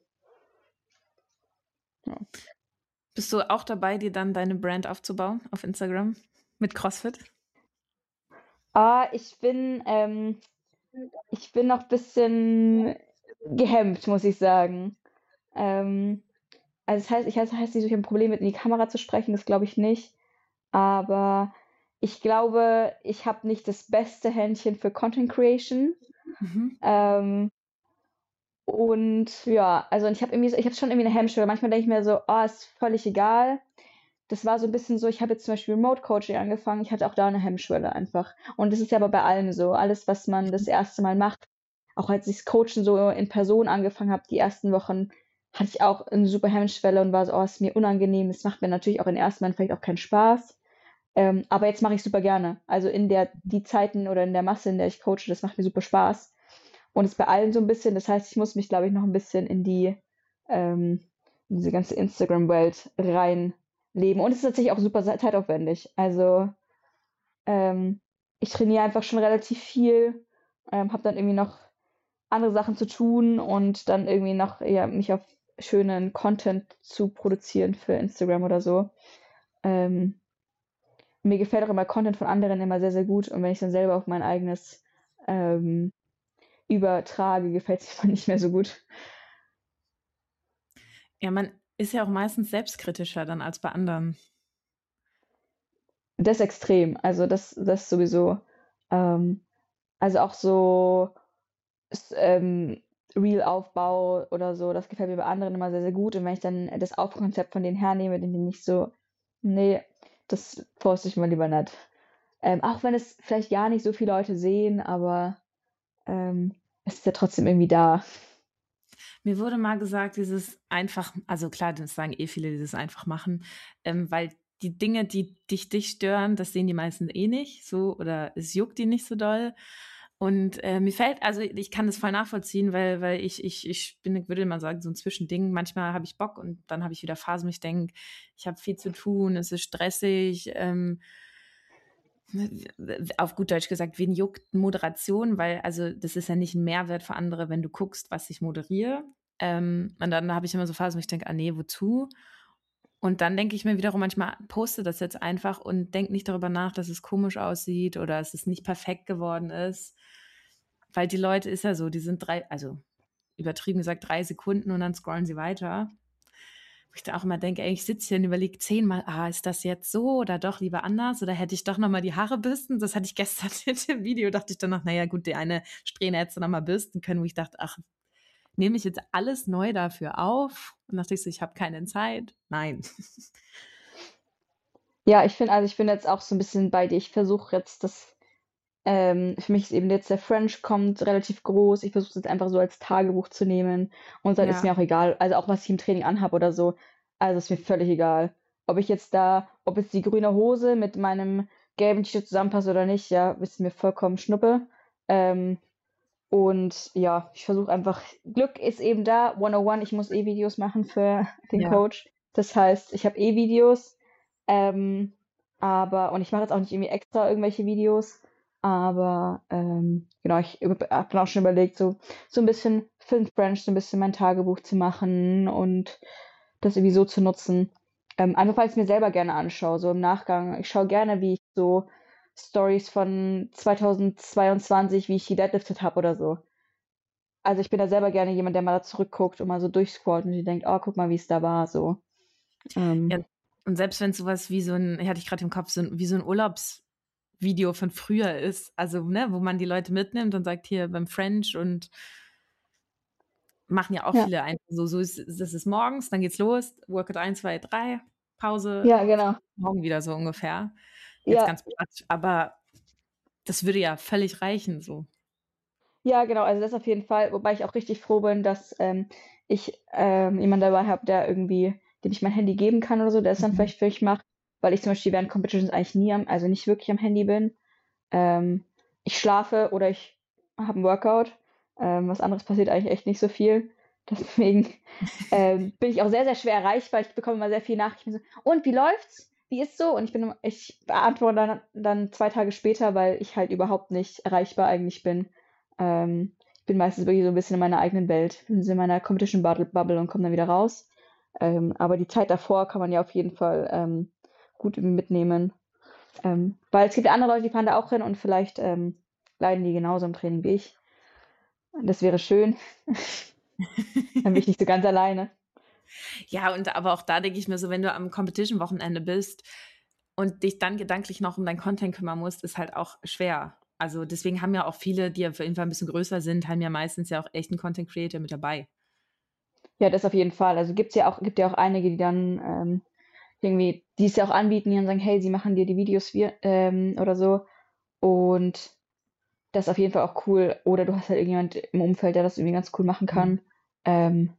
ja. Bist du auch dabei, dir dann deine Brand aufzubauen auf Instagram mit CrossFit? Ah, ich bin, ähm, ich bin noch ein bisschen gehemmt, muss ich sagen. Ähm, also das heißt, ich heißt, heißt nicht, ich habe ein Problem mit in die Kamera zu sprechen, das glaube ich nicht. Aber ich glaube, ich habe nicht das beste Händchen für Content Creation. Mhm. Ähm, und ja, also und ich habe irgendwie so, ich habe schon irgendwie eine Hemmschwelle. Manchmal denke ich mir so, oh, ist völlig egal. Das war so ein bisschen so, ich habe jetzt zum Beispiel Remote Coaching angefangen, ich hatte auch da eine Hemmschwelle einfach. Und das ist ja aber bei allem so. Alles, was man das erste Mal macht, auch als ich das Coachen so in Person angefangen habe, die ersten Wochen, hatte ich auch eine super Hemmschwelle und war so, oh, ist mir unangenehm. Es macht mir natürlich auch in den ersten Mal vielleicht auch keinen Spaß. Ähm, aber jetzt mache ich super gerne. Also in der, die Zeiten oder in der Masse, in der ich coache, das macht mir super Spaß. Und es bei allen so ein bisschen, das heißt, ich muss mich, glaube ich, noch ein bisschen in die, ähm, in diese ganze Instagram-Welt reinleben. Und es ist tatsächlich auch super se- zeitaufwendig. Also ähm, ich trainiere einfach schon relativ viel, ähm, habe dann irgendwie noch andere Sachen zu tun und dann irgendwie noch ja, mich auf schönen Content zu produzieren für Instagram oder so. Ähm, Mir gefällt auch immer Content von anderen immer sehr, sehr gut. Und wenn ich dann selber auf mein eigenes ähm, übertrage, gefällt es mir dann nicht mehr so gut. Ja, man ist ja auch meistens selbstkritischer dann als bei anderen. Das extrem. Also das, das sowieso. Ähm, also auch so s- ähm, Reel-Aufbau oder so, das gefällt mir bei anderen immer sehr, sehr gut. Und wenn ich dann das Aufbaukonzept von denen hernehme, dann bin ich so, nee, das poste ich mal lieber nicht. Ähm, auch wenn es vielleicht gar nicht so viele Leute sehen, aber ähm, es ist ja trotzdem irgendwie da. Mir wurde mal gesagt, dieses einfach, also klar, das sagen eh viele, dieses einfach machen, ähm, weil die Dinge, die dich dich stören, das sehen die meisten eh nicht, so, oder es juckt die nicht so doll. Und äh, mir fällt, also ich kann das voll nachvollziehen, weil, weil ich, ich, ich bin, würde mal sagen, so ein Zwischending. Manchmal habe ich Bock und dann habe ich wieder Phasen, wo ich denke, ich habe viel zu tun, es ist stressig, ähm, auf gut Deutsch gesagt, wen juckt Moderation, weil also das ist ja nicht ein Mehrwert für andere, wenn du guckst, was ich moderiere. Ähm, und dann habe ich immer so Phasen, wo ich denke, ah nee, wozu? Und dann denke ich mir wiederum manchmal, poste das jetzt einfach und denke nicht darüber nach, dass es komisch aussieht oder dass es nicht perfekt geworden ist. Weil die Leute ist ja so, die sind drei, also übertrieben gesagt drei Sekunden und dann scrollen sie weiter. Wo ich da auch immer denke, ey, ich sitze hier und überlege zehnmal, ah, ist das jetzt so oder doch lieber anders? Oder hätte ich doch nochmal die Haare bürsten? Das hatte ich gestern in dem Video, dachte ich dann noch, naja, gut, die eine Strähne hättest du nochmal bürsten können, wo ich dachte, ach, nehme ich jetzt alles neu dafür auf? Und dachte ich so, ich habe keine Zeit. Nein. Ja, ich finde, also ich bin jetzt auch so ein bisschen bei dir. Ich versuche jetzt das, ähm, für mich ist eben jetzt der French kommt relativ groß. Ich versuche es jetzt einfach so als Tagebuch zu nehmen. Und dann ist Ja. mir auch egal, also auch was ich im Training anhabe oder so. Also ist mir völlig egal. Ob ich jetzt da, ob jetzt die grüne Hose mit meinem gelben T-Shirt zusammenpasst oder nicht, ja, ist mir vollkommen Schnuppe. Ähm, und ja, ich versuche einfach, Glück ist eben da, hundertundeins, ich muss eh Videos machen für den Ja. Coach. Das heißt, ich habe eh Videos. Ähm, aber und ich mache jetzt auch nicht irgendwie extra irgendwelche Videos, aber, ähm, genau, ich habe dann auch schon überlegt, so so 'n bisschen für den French so 'n bisschen mein Tagebuch zu machen und das irgendwie so zu nutzen. Ähm, einfach weil ich's mir selber gerne anschaue, so im Nachgang. Ich schaue gerne, wie ich so Stories von zweitausendzweiundzwanzig, wie ich die deadliftet habe oder so. Also, ich bin da selber gerne jemand, der mal da zurückguckt und mal so durchscrollt und sich denkt: „Oh, guck mal, wie's da war“, so. Ja, Ähm, und selbst wenn's so was wie so 'n hatte ich grad im Kopf, so 'n wie so 'n Urlaubsvideo von früher ist, also, ne, wo man die Leute mitnimmt und sagt: „Hier beim French“ und machen ja auch ja, viele einfach so so ist das ist morgens, dann geht's los, Workout eins, zwei, drei, Pause, ja, genau. morgen wieder so ungefähr. Jetzt Ja, ganz platt, aber das würde ja völlig reichen so. ja, genau, also das auf jeden Fall, wobei ich auch richtig froh bin, dass, ähm, ich, ähm, jemanden dabei habe, der irgendwie dem ich mein Handy geben kann oder so, der es dann Mhm. vielleicht für mich macht, weil ich zum Beispiel während Competitions eigentlich nie am also nicht wirklich am Handy bin. Ähm, Ich schlafe oder ich habe 'n Workout. Ähm, was anderes passiert eigentlich echt nicht so viel. Deswegen, ähm, bin ich auch sehr, sehr schwer erreichbar. Ich bekomme immer sehr viele Nachrichten so: „Und wie läuft's? Wie ist so?“ Und ich bin immer ich beantworte dann dann zwei Tage später, weil ich halt überhaupt nicht erreichbar eigentlich bin. Ähm, Ich bin meistens wirklich so 'n bisschen in meiner eigenen Welt, bin so in meiner Competition Bubble Bubble und komme dann wieder raus. Ähm, aber die Zeit davor kann man ja auf jeden Fall, ähm, gut irgendwie mitnehmen. Ähm, weil es gibt ja andere Leute, die fahren da auch hin und vielleicht, ähm, leiden die genauso im Training wie ich. Das wäre schön. Dann bin ich nicht so ganz alleine. Ja, und aber auch da denke ich mir so, wenn du am Competition-Wochenende bist und dich dann gedanklich noch um dein Content kümmern musst, ist halt auch schwer. Also, deswegen haben ja auch viele, die auf jeden Fall 'n bisschen größer sind, haben ja meistens ja auch echt 'n Content Creator mit dabei. Ja, das auf jeden Fall. Also, gibt's ja auch gibt ja auch einige, die dann, ähm, irgendwie die es ja auch anbieten, die dann sagen: „Hey, sie machen dir die Videos wir ähm, oder so.“ Und das ist auf jeden Fall auch cool. Oder du hast halt irgendjemand im Umfeld, der das irgendwie ganz cool machen Mhm. kann. Ähm,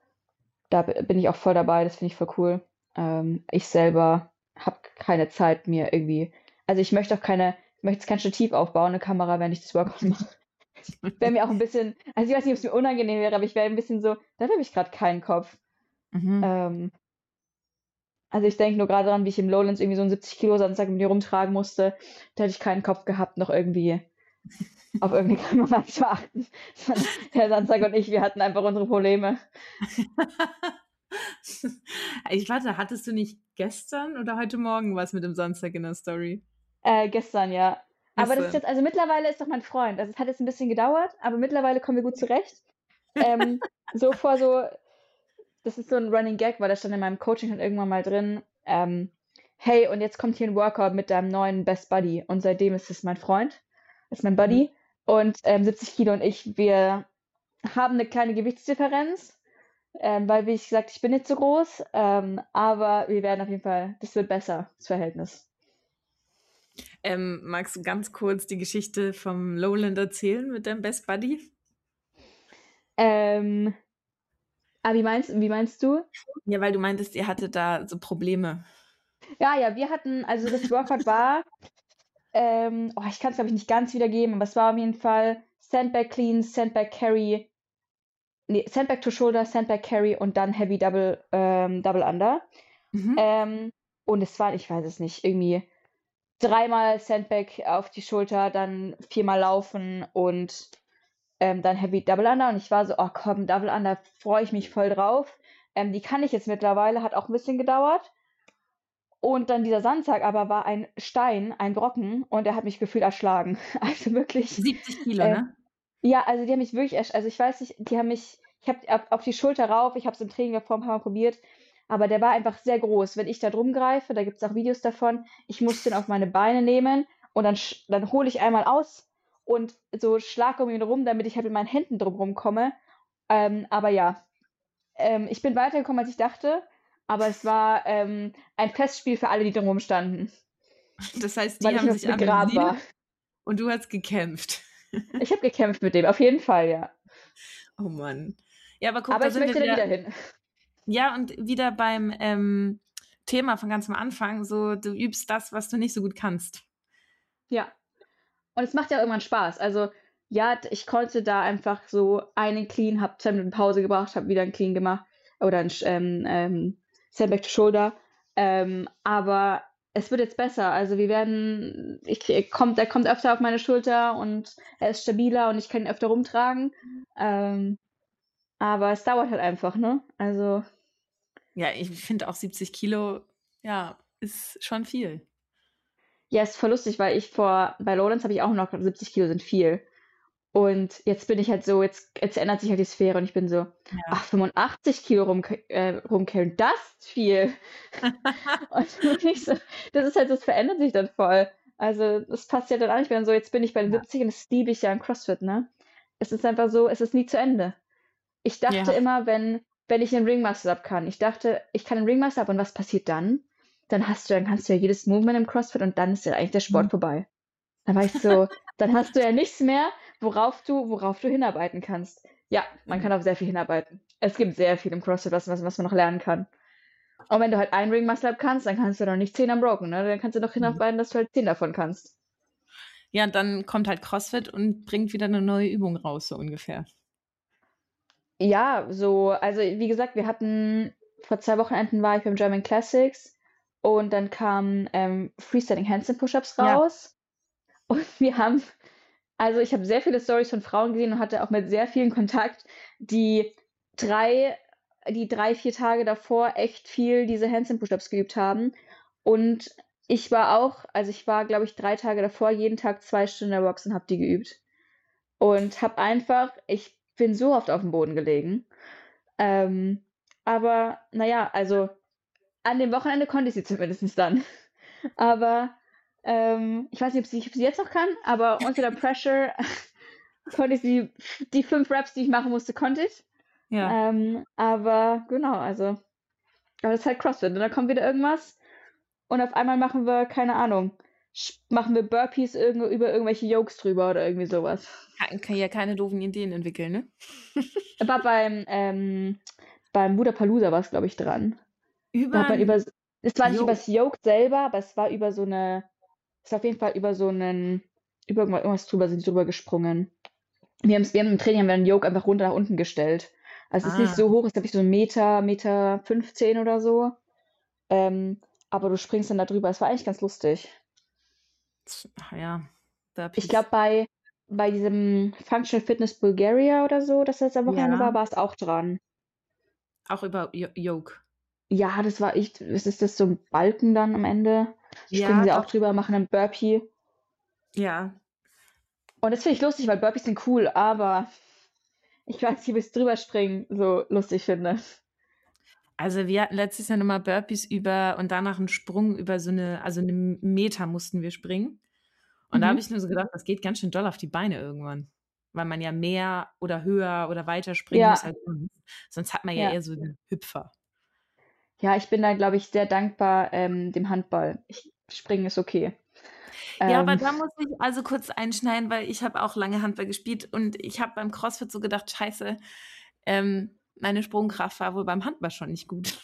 Da b bin ich auch voll dabei, das finde ich voll cool. Ähm, ich selber habe keine Zeit, mir irgendwie also, ich möchte auch keine ich möchte jetzt kein Stativ aufbauen, 'ne Kamera, wenn ich das Workout mache. Wäre mir auch 'n bisschen also, ich weiß nicht, ob's mir unangenehm wäre, aber ich wäre 'n bisschen so: „Dafür habe ich grad keinen Kopf.“ Mhm. Ähm, also, ich denke nur grade dran, wie ich im Lowlands irgendwie so 'n siebzig Kilo Sandsack mit mir rumtragen musste. Da hätte ich keinen Kopf gehabt, noch irgendwie auf irgend 'ne Kamera zu achten, sondern der Sandsack und ich, wir hatten einfach unsere Probleme. Ich warte, hattest du nicht gestern oder heute Morgen was mit dem Samstag in der Story? Äh, gestern, ja. Aber das ist Gestern. jetzt also, mittlerweile ist doch mein Freund. Also, es hat jetzt 'n bisschen gedauert, aber mittlerweile kommen wir gut zurecht. Ähm, so vor so das ist so 'n Running Gag, weil das stand in meinem Coaching dann irgendwann mal drin, ähm: „Hey, und jetzt kommt hier 'n Workout mit deinem neuen Best Buddy.“ Und seitdem ist es mein Freund, ist mein Mhm. Buddy und, ähm, siebzig Kilo und ich, wir haben 'ne kleine Gewichtsdifferenz, ähm, weil, wie ich gesagt, ich bin nicht so groß, ähm, aber wir werden auf jeden Fall das wird besser, das Verhältnis. Ähm, magst du ganz kurz die Geschichte vom Lowland erzählen mit deinem Best Buddy? Ähm, ah, wie meinst wie meinst du? Ja, weil du meintest, ihr hattet da so Probleme. Ja, ja, wir hatten also das Workout war, ähm oh, ich kann's, glaube ich, nicht ganz wiedergeben, aber es war auf jeden Fall Sandbag Clean, Sandbag Carry ne, Sandbag to Shoulder, Sandbag Carry und dann Heavy Double ähm, Double Under. Mhm. Ähm, und es war ich weiß es nicht, irgendwie dreimal Sandbag auf die Schulter, dann viermal Laufen und, ähm, dann Heavy Double Under und ich war so: „Oh komm, Double Under, freue ich mich voll drauf.“ Ähm, die kann ich jetzt mittlerweile, hat auch 'n bisschen gedauert. Und dann dieser Sandsack aber war ein Stein, ein Brocken und der hat mich gefühlt erschlagen. Also wirklich, siebzig Kilo, äh ne? ja, also die haben mich wirklich ersch also ich weiß nicht, die haben mich ich habe auf auf die Schulter rauf ich habe es im Training davor 'n paar Mal probiert, aber der war einfach sehr groß. Wenn ich da drum greife, da gibt's auch Videos davon, ich muss den auf meine Beine nehmen und dann sch dann hole ich einmal aus und so schlage um ihn rum, damit ich halt mit meinen Händen drum rumkomme. Ähm, aber ja, ähm, ich bin weitergekommen, als ich dachte, aber es war, ähm, ein Festspiel für alle, die drumrum standen, Das heißt, weil die ich haben noch sich mit Grab amüsiert war. und du hast gekämpft. Ich habe gekämpft mit dem, auf jeden Fall, ja. Oh Mann. Ja, aber guck, Aber da ich sind wir möchte da wieder wieder hin. ja, und wieder beim, ähm, Thema von ganz am Anfang, so du übst das, was du nicht so gut kannst. Ja. Und es macht ja irgendwann Spaß. Also, ja, d ich konnte da einfach so einen Clean, habe zwei Minuten Pause gebracht, habe wieder 'n Clean gemacht oder 'n sch ähm, ähm, Sandbag to Shoulder. Ähm, aber es wird jetzt besser. Also wir werden, ich krieg, kommt, er kommt öfter auf meine Schulter und er ist stabiler und ich kann ihn öfter rumtragen. Ähm, aber es dauert halt einfach, ne? Also Ja, ich finde auch siebzig Kilo, ja, ist schon viel. ja, ist voll lustig, weil ich vor, bei Lowlands habe ich auch noch, siebzig Kilo sind viel. Und jetzt bin ich halt so, jetzt, jetzt ändert sich halt die Sphäre und ich bin so, Ja. ach, fünfundachtzig Kilo rum, äh, rumcarryen, das ist viel. Und dann bin ich so, das ist halt, das verändert sich dann voll. Also das passt ja dann an. Ich bin dann so, jetzt bin ich bei den Ja. siebzig und das liebe ich ja im CrossFit, ne? Es ist einfach so, es ist nie zu Ende. Ich dachte Ja. immer, wenn, wenn ich einen Ring Muscle Up kann, ich dachte, ich kann einen Ring Muscle Up und was passiert dann? Dann hast du, dann kannst du ja jedes Movement im CrossFit und dann ist ja eigentlich der Mhm. Sport vorbei. Dann war ich so, dann hast du ja nichts mehr, worauf du, worauf du hinarbeiten kannst. Ja, man kann auf sehr viel hinarbeiten. Es gibt sehr viel im CrossFit, was, was, was man noch lernen kann. Und wenn du halt ein Ring Muscle Up kannst, dann kannst du noch nicht zehn am Broken, ne? Dann kannst du noch Mhm. hinarbeiten, dass du halt zehn davon kannst. Ja, und dann kommt halt CrossFit und bringt wieder eine neue Übung raus, so ungefähr. Ja, so, also wie gesagt, wir hatten vor zwei Wochenenden war ich beim German Classics und dann kamen ähm, Freestanding Handstand Push-Ups Ja. raus und wir haben, also ich habe sehr viele Stories von Frauen gesehen und hatte auch mit sehr vielen Kontakt, die drei, die drei, vier Tage davor echt viel diese Handstand Push-Ups geübt haben. Und ich war auch, also ich war, glaube ich, drei Tage davor jeden Tag zwei Stunden in der Box und habe die geübt. Und habe einfach, ich bin so oft auf dem Boden gelegen. Ähm, aber naja, also an dem Wochenende konnte ich sie zumindest dann. Aber ähm, ich weiß nicht, ob sie, ob sie jetzt noch kann, aber unter der Pressure konnte ich sie, die fünf Reps, die ich machen musste, konnte ich. Ja. Ähm, aber genau, also, aber das ist halt CrossFit. Und dann kommt wieder irgendwas und auf einmal machen wir, keine Ahnung, sch- machen wir Burpees irgendwo über irgendwelche Yokes drüber oder irgendwie sowas. Kann, kann ja keine doofen Ideen entwickeln, ne? Aber beim, ähm, beim Budapalooza war es, glaube ich, dran. Da Über hat man ein über, es war nicht über Jo. das Yoke selber, aber es war über so eine, es war auf jeden Fall über so einen, über irgendwas, irgendwas drüber sind die drüber gesprungen. Wir haben, wir haben im Training haben wir den Yoke einfach runter nach unten gestellt. Also es ist nicht Ah, so hoch, es ist glaube ich so ein Meter, Meter fünfzehn oder so. Ähm, aber du springst dann da drüber. Es war eigentlich ganz lustig. ach ja, Ich Burpees. glaube, bei, bei diesem Functional Fitness Bulgaria oder so, das jetzt am Wochenende Ja, war, war es auch dran. auch über Jo- Yoke. Ja, das war echt, es ist das so ein Balken dann am Ende. Springen Ja, sie auch doch. drüber, machen einen Burpee. Ja. Und das finde ich lustig, weil Burpees sind cool, aber ich weiß nicht, ob ich drüber springen so lustig finde. Also wir hatten letztes Jahr nochmal Burpees über und danach einen Sprung über so eine, also eine Meter mussten wir springen. Und da habe ich Mhm. nur so gedacht, das geht ganz schön doll auf die Beine irgendwann. Weil man ja mehr oder höher oder weiter springen muss Ja, als sonst. Sonst hat man ja ja. eher so den Hüpfer. Ja, ich bin da, glaube ich, sehr dankbar ähm, dem Handball. Ich, springen ist okay. Ja, aber Ähm, da muss ich also kurz einschneiden, weil ich habe auch lange Handball gespielt und ich habe beim CrossFit so gedacht, scheiße, ähm, meine Sprungkraft war wohl beim Handball schon nicht gut.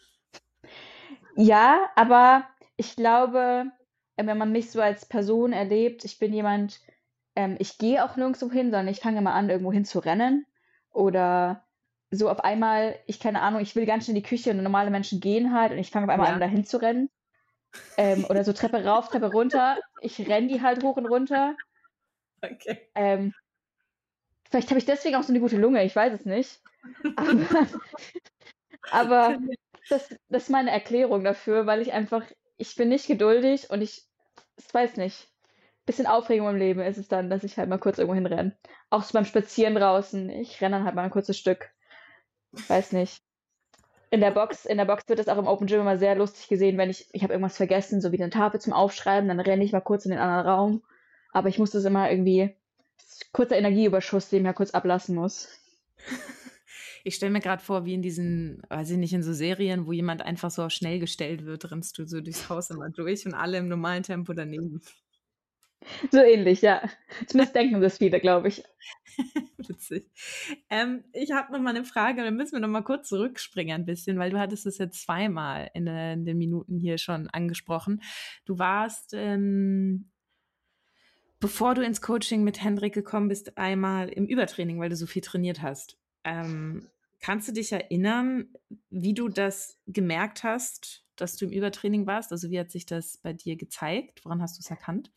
ja, aber ich glaube, äh, wenn man mich so als Person erlebt, ich bin jemand, ähm, ich gehe auch nirgendwo hin, sondern ich fange immer an, irgendwo hin zu rennen. Oder so auf einmal, ich keine Ahnung, ich will ganz schnell in die Küche und normale Menschen gehen halt und ich fange auf einmal an, Ja, dahin zu rennen. Ähm, oder so Treppe rauf, Treppe runter. Ich renne die halt hoch und runter. okay. Ähm, vielleicht habe ich deswegen auch so eine gute Lunge, ich weiß es nicht. Aber, aber das, das ist meine Erklärung dafür, weil ich einfach, ich bin nicht geduldig und ich, ich weiß nicht, bisschen Aufregung im Leben ist es dann, dass ich halt mal kurz irgendwo hinrenne. Auch so beim Spazieren draußen, ich renne dann halt mal ein kurzes Stück. Weiß nicht. In der Box, in der Box wird das auch im Open Gym immer sehr lustig gesehen, wenn ich, ich habe irgendwas vergessen, so wie eine Tafel zum Aufschreiben, dann renne ich mal kurz in den anderen Raum. Aber ich muss das immer irgendwie, kurzer Energieüberschuss, den ich ja kurz ablassen muss. Ich stelle mir gerade vor, wie in diesen, weiß ich nicht, in so Serien, wo jemand einfach so auf schnell gestellt wird, rennst du so durchs Haus immer durch und alle im normalen Tempo daneben. So ähnlich, ja. Zumindest denken das viele, glaube ich. Witzig. Ähm, ich habe noch mal eine Frage, dann müssen wir noch mal kurz zurückspringen ein bisschen, weil du hattest es jetzt zweimal in, äh, in den Minuten hier schon angesprochen. Du warst, ähm, bevor du ins Coaching mit Hendrik gekommen bist, einmal im Übertraining, weil du so viel trainiert hast. Ähm, kannst du dich erinnern, wie du das gemerkt hast, dass du im Übertraining warst? Also wie hat sich das bei dir gezeigt? Woran hast du es erkannt?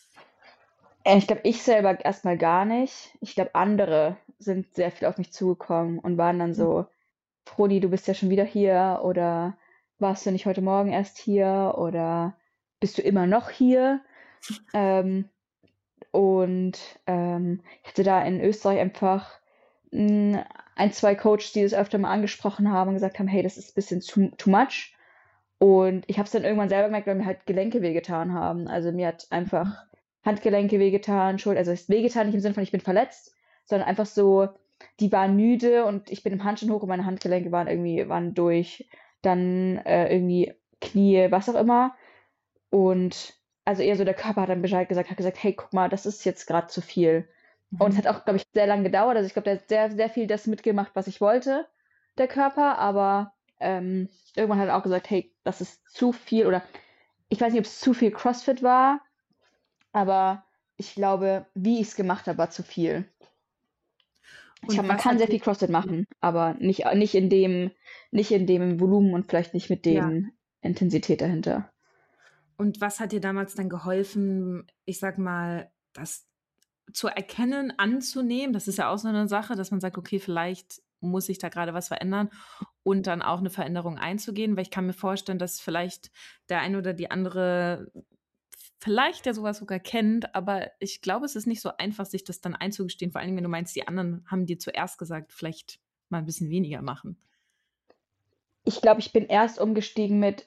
Äh, ich glaube, ich selber erstmal gar nicht. Ich glaube, andere sind sehr viel auf mich zugekommen und waren dann so, Froni, du bist ja schon wieder hier oder warst du nicht heute Morgen erst hier oder bist du immer noch hier? Ähm, und ähm, ich hatte da in Österreich einfach mm, ein, zwei Coaches, die das öfter mal angesprochen haben und gesagt haben, hey, das ist ein bisschen too, too much. Und ich habe es dann irgendwann selber gemerkt, weil mir halt Gelenke wehgetan haben. Also mir hat einfach Handgelenke wehgetan, Schulter, also es ist wehgetan nicht im Sinne von ich bin verletzt, sondern einfach so, die waren müde und ich bin im Handstand hoch und meine Handgelenke waren irgendwie waren durch. Dann äh, irgendwie Knie, was auch immer. Und also eher so der Körper hat dann Bescheid gesagt, hat gesagt, hey, guck mal, das ist jetzt gerade zu viel. Und es Mhm. hat auch, glaube ich, sehr lange gedauert. Also ich glaube, der hat sehr, sehr viel das mitgemacht, was ich wollte, der Körper. Aber ähm, irgendwann hat er auch gesagt, hey, das ist zu viel. Oder ich weiß nicht, ob es zu viel CrossFit war, aber ich glaube, wie ich es gemacht habe, war zu viel. Ich Und glaube, man was kann hat sehr dir, viel CrossFit machen, aber nicht, nicht in dem, nicht in dem Volumen und vielleicht nicht mit ja, dem Intensität dahinter. und was hat dir damals dann geholfen, ich sag mal, das zu erkennen, anzunehmen? Das ist ja auch so eine Sache, dass man sagt, okay, vielleicht muss sich da gerade was verändern und dann auch eine Veränderung einzugehen, weil ich kann mir vorstellen, dass vielleicht der eine oder die andere vielleicht ja sowas sogar kennt, aber ich glaube, es ist nicht so einfach, sich das dann einzugestehen, vor allen Dingen, wenn du meinst, die anderen haben dir zuerst gesagt, vielleicht mal ein bisschen weniger machen. Ich glaube, ich bin erst umgestiegen mit,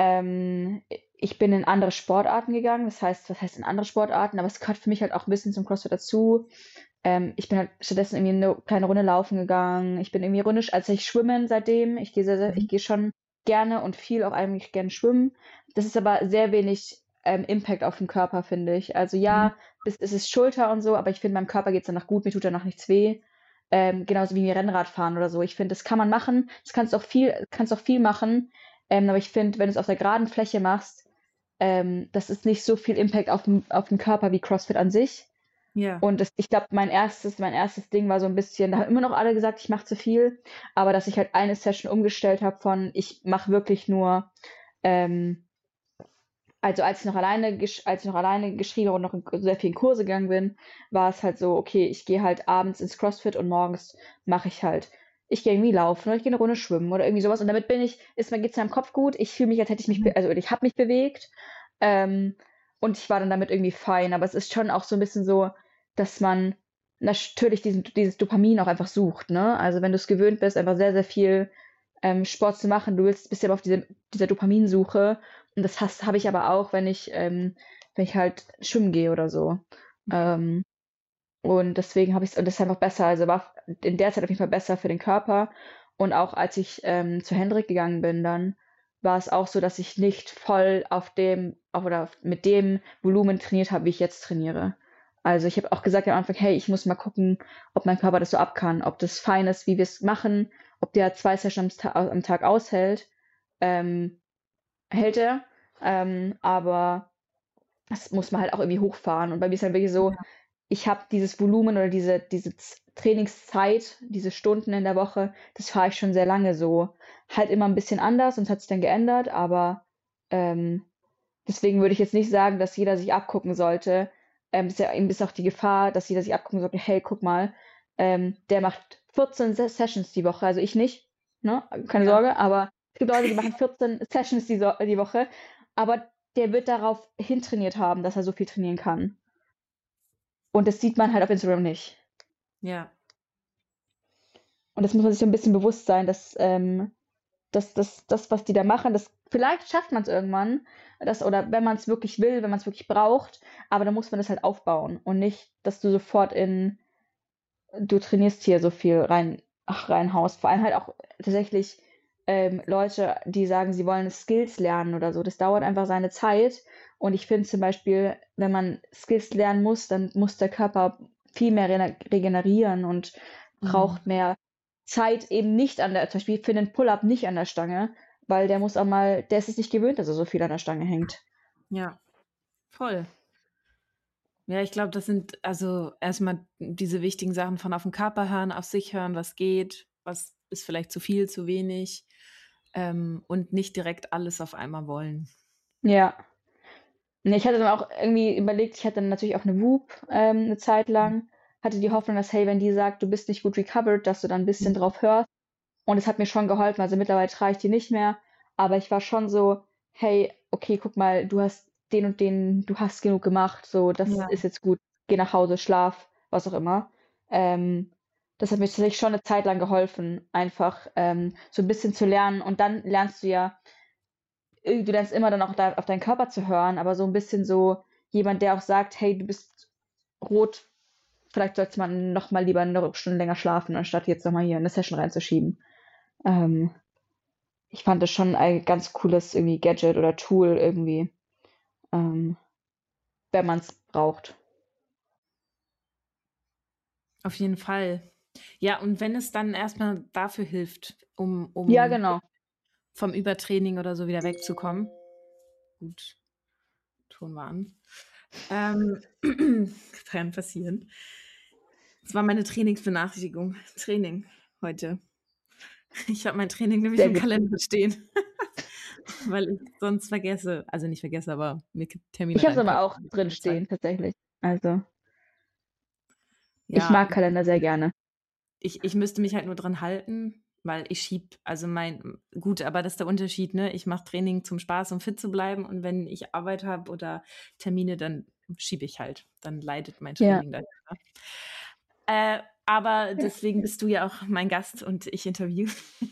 ähm, ich bin in andere Sportarten gegangen. Das heißt, was heißt in andere Sportarten? Aber es gehört für mich halt auch ein bisschen zum CrossFit dazu. Ähm, ich bin halt stattdessen irgendwie eine kleine Runde laufen gegangen. Ich bin irgendwie rundisch, als ich schwimmen seitdem. Ich gehe sehr, sehr, Mhm. ich gehe schon gerne und viel auch eigentlich gerne schwimmen. Das ist aber sehr wenig ähm, Impact auf den Körper, finde ich. Also Mhm. ja, bis, es ist Schulter und so, aber ich finde, meinem Körper geht es danach gut, mir tut danach nichts weh. Ähm, genauso wie mir Rennrad fahren oder so. Ich finde, das kann man machen. Das kannst du auch viel, kannst auch viel machen. Ähm, aber ich finde, wenn du es auf der geraden Fläche machst, ähm, das ist nicht so viel Impact auf den, auf den Körper wie CrossFit an sich. Ja. Und das, ich glaube, mein erstes, mein erstes Ding war so ein bisschen, da haben immer noch alle gesagt, ich mache zu viel, aber dass ich halt eine Session umgestellt habe von, ich mache wirklich nur, ähm, also als ich noch alleine, gesch- als ich noch alleine geschrieben habe und noch in sehr vielen Kurse gegangen bin, war es halt so, okay, ich gehe halt abends ins CrossFit und morgens mache ich halt, ich gehe irgendwie laufen oder ich gehe eine Runde schwimmen oder irgendwie sowas und damit bin ich, ist mir geht's mir am Kopf gut, ich fühle mich, als hätte ich mich, Mhm. be- also ich habe mich bewegt, ähm, und ich war dann damit irgendwie fein, aber es ist schon auch so ein bisschen so, dass man natürlich diesen, dieses Dopamin auch einfach sucht, ne? Also wenn du es gewöhnt bist, einfach sehr, sehr viel ähm, Sport zu machen, du willst, bist ja immer auf diese, dieser Dopaminsuche und das has habe ich aber auch, wenn ich, ähm, wenn ich halt schwimmen gehe oder so. Ähm, und deswegen habe ich es, und das ist einfach besser. Also war in der Zeit auf jeden Fall besser für den Körper. Und auch als ich ähm, zu Hendrik gegangen bin, dann war es auch so, dass ich nicht voll auf dem, auf, oder auf, mit dem Volumen trainiert habe, wie ich jetzt trainiere. Also ich habe auch gesagt am Anfang, hey, ich muss mal gucken, ob mein Körper das so ab kann, ob das fein ist, wie wir es machen, ob der zwei Sessions am, Ta am Tag aushält. Ähm, hält er. Ähm, aber das muss man halt auch irgendwie hochfahren. Und bei mir ist halt wirklich so, ich habe dieses Volumen oder diese, diese Z- Trainingszeit, diese Stunden in der Woche, das fahre ich schon sehr lange so. Halt immer ein bisschen anders und es hat sich dann geändert, aber ähm, deswegen würde ich jetzt nicht sagen, dass jeder sich abgucken sollte. Ähm, ist ja eben ist auch die Gefahr, dass jeder sich abgucken sollte, hey, guck mal, ähm, der macht vierzehn Se- Sessions die Woche, also ich nicht, ne? Keine Ja. Sorge, aber es gibt Leute, die machen vierzehn Sessions die, so die Woche, aber der wird darauf hintrainiert haben, dass er so viel trainieren kann. Und das sieht man halt auf Instagram nicht. Ja. Und das muss man sich so ein bisschen bewusst sein, dass ähm, das, das, das, was die da machen, das vielleicht schafft man es irgendwann, das, oder wenn man es wirklich will, wenn man es wirklich braucht, aber dann muss man das halt aufbauen und nicht, dass du sofort in, du trainierst hier so viel rein, ach, reinhaust. Vor allem halt auch tatsächlich ähm, Leute, die sagen, sie wollen Skills lernen oder so. Das dauert einfach seine Zeit. Und ich finde zum Beispiel, wenn man Skills lernen muss, dann muss der Körper viel mehr rene- regenerieren und Mhm. braucht mehr Zeit eben nicht an der, zum Beispiel für den Pull-up nicht an der Stange, weil der muss auch mal, der ist es nicht gewöhnt, dass er so viel an der Stange hängt. Ja, voll. Ja, ich glaube, das sind also erstmal diese wichtigen Sachen von auf den Körper hören, auf sich hören, was geht, was ist vielleicht zu viel, zu wenig. ähm, und nicht direkt alles auf einmal wollen. Ja. Ne, ich hatte dann auch irgendwie überlegt, ich hatte dann natürlich auch 'ne Whoop, ähm, 'ne Zeit lang, hatte die Hoffnung, dass, hey, wenn die sagt: „Du bist nicht gut recovered", dass du dann 'n bisschen Mhm. drauf hörst. Und es hat mir schon geholfen. Also, mittlerweile trage ich die nicht mehr, aber ich war schon so: „Hey, okay, guck mal, du hast den und den du hast genug gemacht, so, das Ja. ist jetzt gut. Geh nach Hause, schlaf", was auch immer. Ähm, das hat mir tatsächlich schon 'ne Zeit lang geholfen, einfach, ähm, so 'n bisschen zu lernen und dann lernst du ja äh, du lernst immer dann auch da auf deinen Körper zu hören, aber so 'n bisschen so jemand, der auch sagt: „Hey, du bist rot, vielleicht sollte man noch mal lieber 'ne Stunde länger schlafen, anstatt jetzt noch mal hier 'ne Session reinzuschieben." Ähm, ich fand das schon ein ganz cooles irgendwie Gadget oder Tool irgendwie, ähm, wenn man's braucht. Auf jeden Fall. Ja, und wenn es dann erst mal dafür hilft, um Ja, um genau. vom Übertraining oder so wieder wegzukommen. Gut, Ton war an. Ähm, kann passieren. Das war meine Trainingsbenachrichtigung. Training heute. Ich habe mein Training nämlich Sehr im gut. Kalender stehen, weil ich sonst vergesse also nicht vergesse, aber mir k Ich Termine habe es aber reinpacke auch drin keine Zeit. stehen tatsächlich. Also ich Ja, mag Kalender sehr gerne. ich ich müsste mich halt nur dran halten, weil ich schiebe also mein gut, aber das ist der Unterschied, ne? Ich mache Training zum Spaß, um fit zu bleiben und wenn ich Arbeit habe oder Termine, dann schiebe ich halt. Dann leidet mein Ja. Training darunter. Äh, aber deswegen bist du ja auch mein Gast und ich interviewe.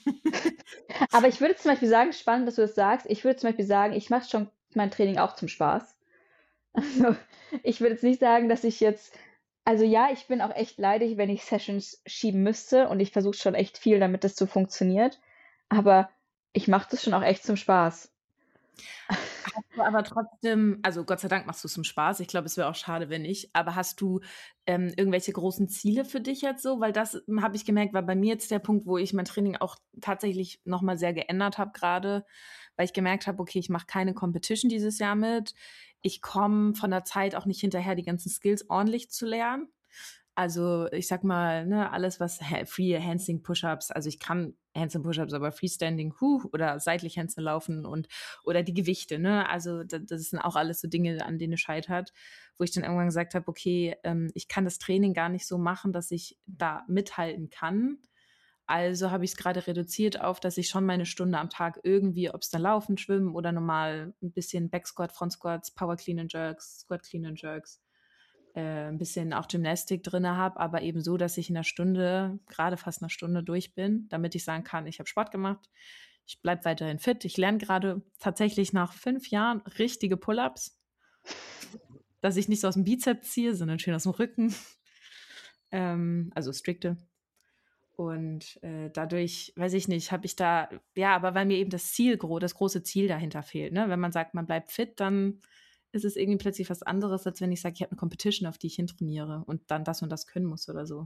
Aber ich würde zum Beispiel sagen spannend, dass du das sagst. Ich würde zum Beispiel sagen, ich mache schon mein Training auch zum Spaß. Also, ich würde jetzt nicht sagen, dass ich jetzt also ja, ich bin auch echt leidig, wenn ich Sessions schieben müsste und ich versuche schon echt viel, damit das so funktioniert. Aber ich mache das schon auch echt zum Spaß. Hast du aber trotzdem also Gott sei Dank machst du's zum Spaß. Ich glaube, es wäre auch schade, wenn nicht. Aber hast du, ähm, irgendwelche großen Ziele für dich jetzt so? Weil das, hm, habe ich gemerkt, war bei mir jetzt der Punkt, wo ich mein Training auch tatsächlich noch mal sehr geändert habe grade, weil ich gemerkt habe: „Okay, ich mache keine Competition dieses Jahr mit. Ich komme von der Zeit auch nicht hinterher, die ganzen Skills ordentlich zu lernen." Also, ich sage mal, ne, alles, was Ha Free Handstand Push-Ups also ich kann Handstand Push-Ups, aber Freestanding, hu, oder seitlich Handstand laufen und oder die Gewichte, ne? Also, da das sind auch alles so Dinge, an denen es scheitert, wo ich dann irgendwann gesagt habe: „Okay, ähm, ich kann das Training gar nicht so machen, dass ich da mithalten kann." Also habe ich's grade reduziert auf, dass ich schon meine Stunde am Tag irgendwie ob's dann Laufen, Schwimmen oder normal 'n bisschen Backsquat, Frontsquats, Power Clean and Jerks, Squat Clean and Jerks, äh, 'n bisschen auch Gymnastik drinne habe, aber eben so, dass ich in 'ner Stunde grade fast 'ner Stunde durch bin, damit ich sagen kann: „Ich habe Sport gemacht. Ich bleibe weiterhin fit." Ich lerne grade tatsächlich nach fünf Jahren richtige Pull-Ups dass ich nicht so aus'm Bizeps ziehe, sondern schön aus'm Rücken. Ähm, also strikte. Und, äh, dadurch, weiß ich nicht, habe ich da ja, aber weil mir eben das Ziel gro das große Ziel dahinter fehlt, ne? Wenn man sagt, man bleibt fit, dann ist es irgendwie plötzlich was anderes, als wenn ich sage, ich habe 'ne Competition, auf die ich hintrainiere und dann das und das können muss oder so.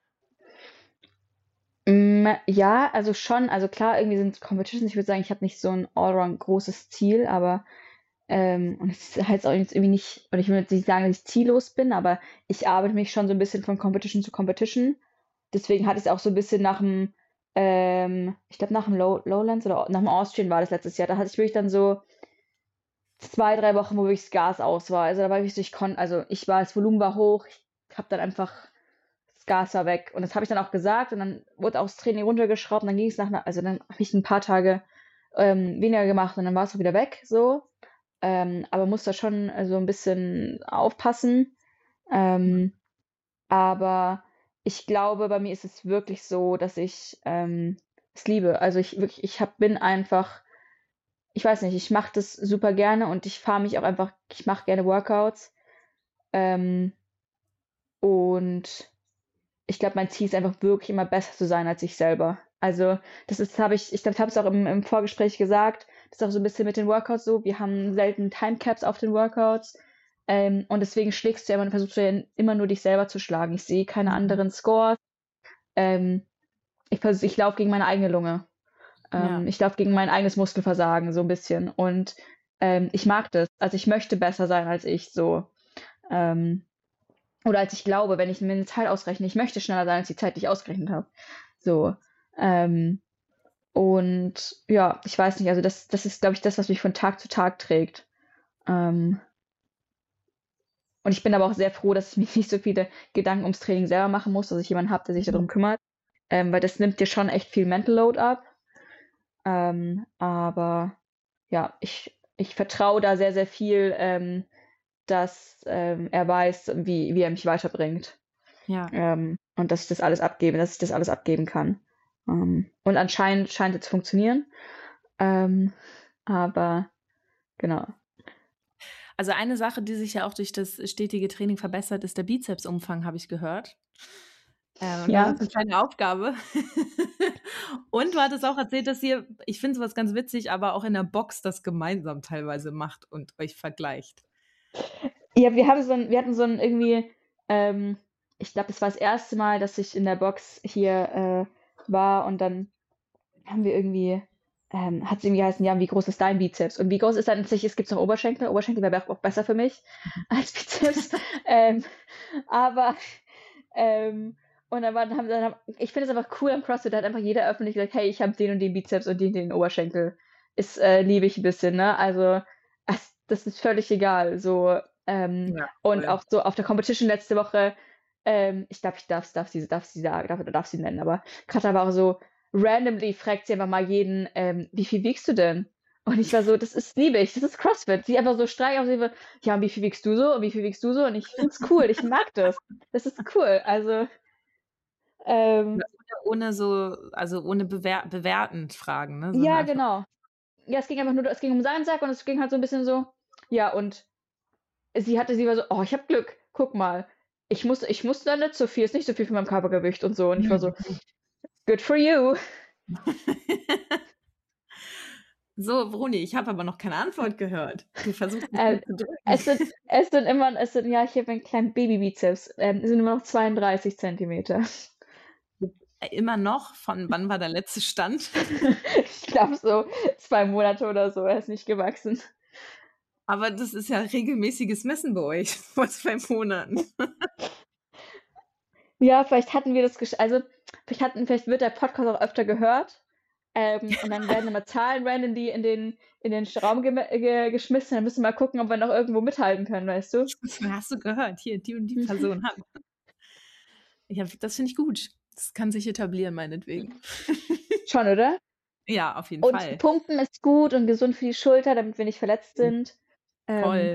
Hm, ja, also schon. Also klar, irgendwie sind's Competitions. Ich würde sagen, ich habe nicht so 'n Allround großes Ziel, aber, ähm und es heißt auch jetzt irgendwie nicht oder ich will jetzt nicht sagen, dass ich ziellos bin, aber ich arbeite mich schon so 'n bisschen von Competition zu Competition. Deswegen hatte ich's auch so 'n bisschen nach'm, ähm ich glaube, nach'm Low Lowlands oder nach'm Austrian war das letztes Jahr. Da hatte ich wirklich dann so zwei, drei Wochen, wo wirklich das Gas aus war. Also, da war wirklich so, ich konn also, ich war das Volumen war hoch. Ich habe dann einfach das Gas war weg. Und das habe ich dann auch gesagt und dann wurde auch das Training runtergeschraubt und dann ging's nach 'ner also, dann habe ich 'n paar Tage, ähm, weniger gemacht und dann war's auch wieder weg so. Ähm, aber muss da schon, äh, so 'n bisschen aufpassen. Ähm, aber ich glaube, bei mir ist es wirklich so, dass ich, ähm, es liebe. Also, ich wirklich ich habe bin einfach ich weiß nicht, ich mache das super gerne und ich fahre mich auch einfach ich mache gerne Workouts. Ähm und ich glaube, mein Ziel ist einfach wirklich immer besser zu sein als ich selber. Also, das ist habe ich ich glaube, ich habe es auch im im Vorgespräch gesagt. Das ist auch so 'n bisschen mit den Workouts so. Wir haben selten Timecaps auf den Workouts, ähm, und deswegen schlägst du ja immer und versuchst du ja immer nur dich selber zu schlagen. Ich sehe keine Mhm. anderen Scores. Ähm, ich vers ich laufe gegen meine eigene Lunge. Ähm, Ja. ich laufe gegen mein eigenes Muskelversagen so 'n bisschen und, ähm, ich mag das. Also, ich möchte besser sein als ich so, ähm oder als ich glaube, wenn ich mir 'ne Zeit ausrechne. Ich möchte schneller sein als die Zeit, die ich ausgerechnet habe. So, ähm, und ja, ich weiß nicht, also das, das ist, glaube ich, das, was mich von Tag zu Tag trägt. Ähm, und ich bin aber auch sehr froh, dass ich mir nicht so viele Gedanken ums Training selber machen muss, dass ich jemanden habe, der sich darum kümmert, ähm, weil das nimmt dir schon echt viel Mental Load ab. Ähm, aber ja, ich, ich vertraue da sehr, sehr viel, ähm, dass ähm, er weiß, wie, wie er mich weiterbringt. Ja. Ähm, und dass ich das alles abgebe, dass ich das alles abgeben kann. Ähm, und anscheinend scheint es zu funktionieren. Ähm, aber genau. Also eine Sache, die sich ja auch durch das stetige Training verbessert, ist der Bizepsumfang, habe ich gehört. Äh, und das Ja, ist eine kleine Aufgabe. Und du hattest auch erzählt, dass ihr, ich finde sowas ganz witzig, aber auch in der Box das gemeinsam teilweise macht und euch vergleicht. ja, wir haben so ein, wir hatten so ein irgendwie, ähm, ich glaube, das war das erste Mal, dass ich in der Box hier äh, war und dann haben wir irgendwie, ähm, hat es irgendwie heißen, ja, wie groß ist dein Bizeps? Und wie groß ist dann tatsächlich, es gibt noch Oberschenkel, Oberschenkel wäre auch besser für mich als Bizeps. ähm, aber, ähm, und dann, waren, haben, dann haben, ich finde es einfach cool am CrossFit, da hat einfach jeder öffentlich gesagt, hey, ich habe den und den Bizeps und den, den Oberschenkel. Ist, äh, liebe ich ein bisschen, ne? Also, das, das ist völlig egal. So, ähm, Ja, und voll. auch so auf der Competition letzte Woche, ähm, ich glaube, ich darf, darf sie, darf sie sagen, darf, darf sie nennen, aber Katha war auch so, randomly fragt sie einfach mal jeden, ähm, wie viel wiegst du denn? Und ich war so, das ist liebe ich, das ist CrossFit. Sie einfach so streich auf sie, ja, und wie viel wiegst du so? Und wie viel wiegst du so? Und ich find's cool, ich mag das. Das ist cool. Also, ähm, Ohne so, also ohne bewer bewertend fragen, ne? Sondern ja, einfach. genau. Ja, es ging einfach nur, es ging um seinen Sack und es ging halt so ein bisschen so, ja, und sie hatte, sie war so, oh, ich habe Glück, guck mal. Ich muss, ich musste da nicht so viel, ist nicht so viel für mein Körpergewicht und so. Und ich war so, good for you. So, Bruni, ich habe aber noch keine Antwort gehört. Du versuchst mich Äh, nur zu drücken. es sind, es sind immer, es sind, ja, ich habe einen kleinen Baby-Bizeps. Ähm, es sind immer noch zweiunddreißig Zentimeter. Immer noch? Von wann war der letzte Stand? Ich glaube so zwei Monate oder so, er ist nicht gewachsen. Aber das ist ja regelmäßiges Messen bei euch vor zwei Monaten. Ja, vielleicht hatten wir das, gesch also vielleicht hatten, vielleicht wird der Podcast auch öfter gehört. Ähm, und dann werden immer Zahlen randomly in den, in den Raum ge ge geschmissen. Dann müssen wir mal gucken, ob wir noch irgendwo mithalten können, weißt du? Hast du gehört? Hier, die und die Hm. Person hat. Ja, das finde ich gut. Das kann sich etablieren, meinetwegen. Schon, oder? Ja, auf jeden Und Fall. Pumpen ist gut und gesund für die Schulter, damit wir nicht verletzt sind. Ähm, Voll.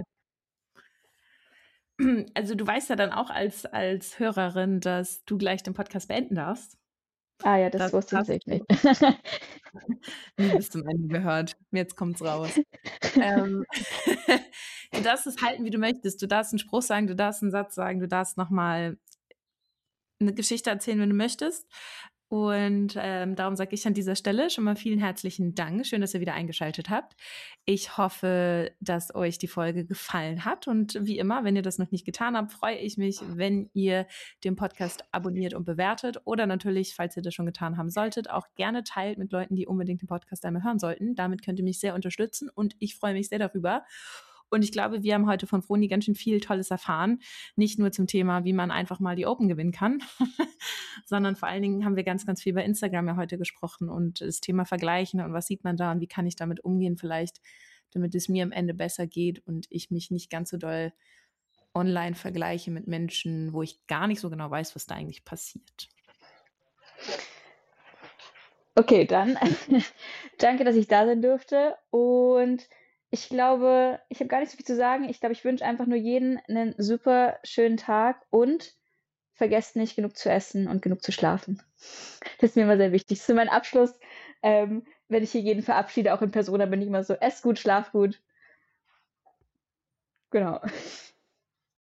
Also du weißt ja dann auch als, als Hörerin, dass du gleich den Podcast beenden darfst. ah ja, das Das wusste ich hast tatsächlich du nicht. nie bis zum Ende gehört. Jetzt kommt's raus. Ähm, du darfst es halten, wie du möchtest. Du darfst einen Spruch sagen, du darfst einen Satz sagen, du darfst nochmal eine Geschichte erzählen, wenn du möchtest. Und ähm, darum sage ich an dieser Stelle schon mal vielen herzlichen Dank. Schön, dass ihr wieder eingeschaltet habt. Ich hoffe, dass euch die Folge gefallen hat. Und wie immer, wenn ihr das noch nicht getan habt, freue ich mich, wenn ihr den Podcast abonniert und bewertet. Oder natürlich, falls ihr das schon getan haben solltet, auch gerne teilt mit Leuten, die unbedingt den Podcast einmal hören sollten. Damit könnt ihr mich sehr unterstützen und ich freue mich sehr darüber. Und ich glaube, wir haben heute von Vroni ganz schön viel Tolles erfahren. Nicht nur zum Thema, wie man einfach mal die Open gewinnen kann, sondern vor allen Dingen haben wir ganz, ganz viel bei Instagram ja heute gesprochen und das Thema Vergleichen und was sieht man da und wie kann ich damit umgehen vielleicht, damit es mir am Ende besser geht und ich mich nicht ganz so doll online vergleiche mit Menschen, wo ich gar nicht so genau weiß, was da eigentlich passiert. Okay, dann danke, dass ich da sein durfte. Und ich glaube, ich habe gar nicht so viel zu sagen. Ich glaube, ich wünsche einfach nur jeden einen super schönen Tag und vergesst nicht, genug zu essen und genug zu schlafen. Das ist mir immer sehr wichtig. Das ist mein Abschluss. Ähm, wenn ich hier jeden verabschiede, auch in Persona, bin ich immer so, ess gut, schlaf gut. Genau.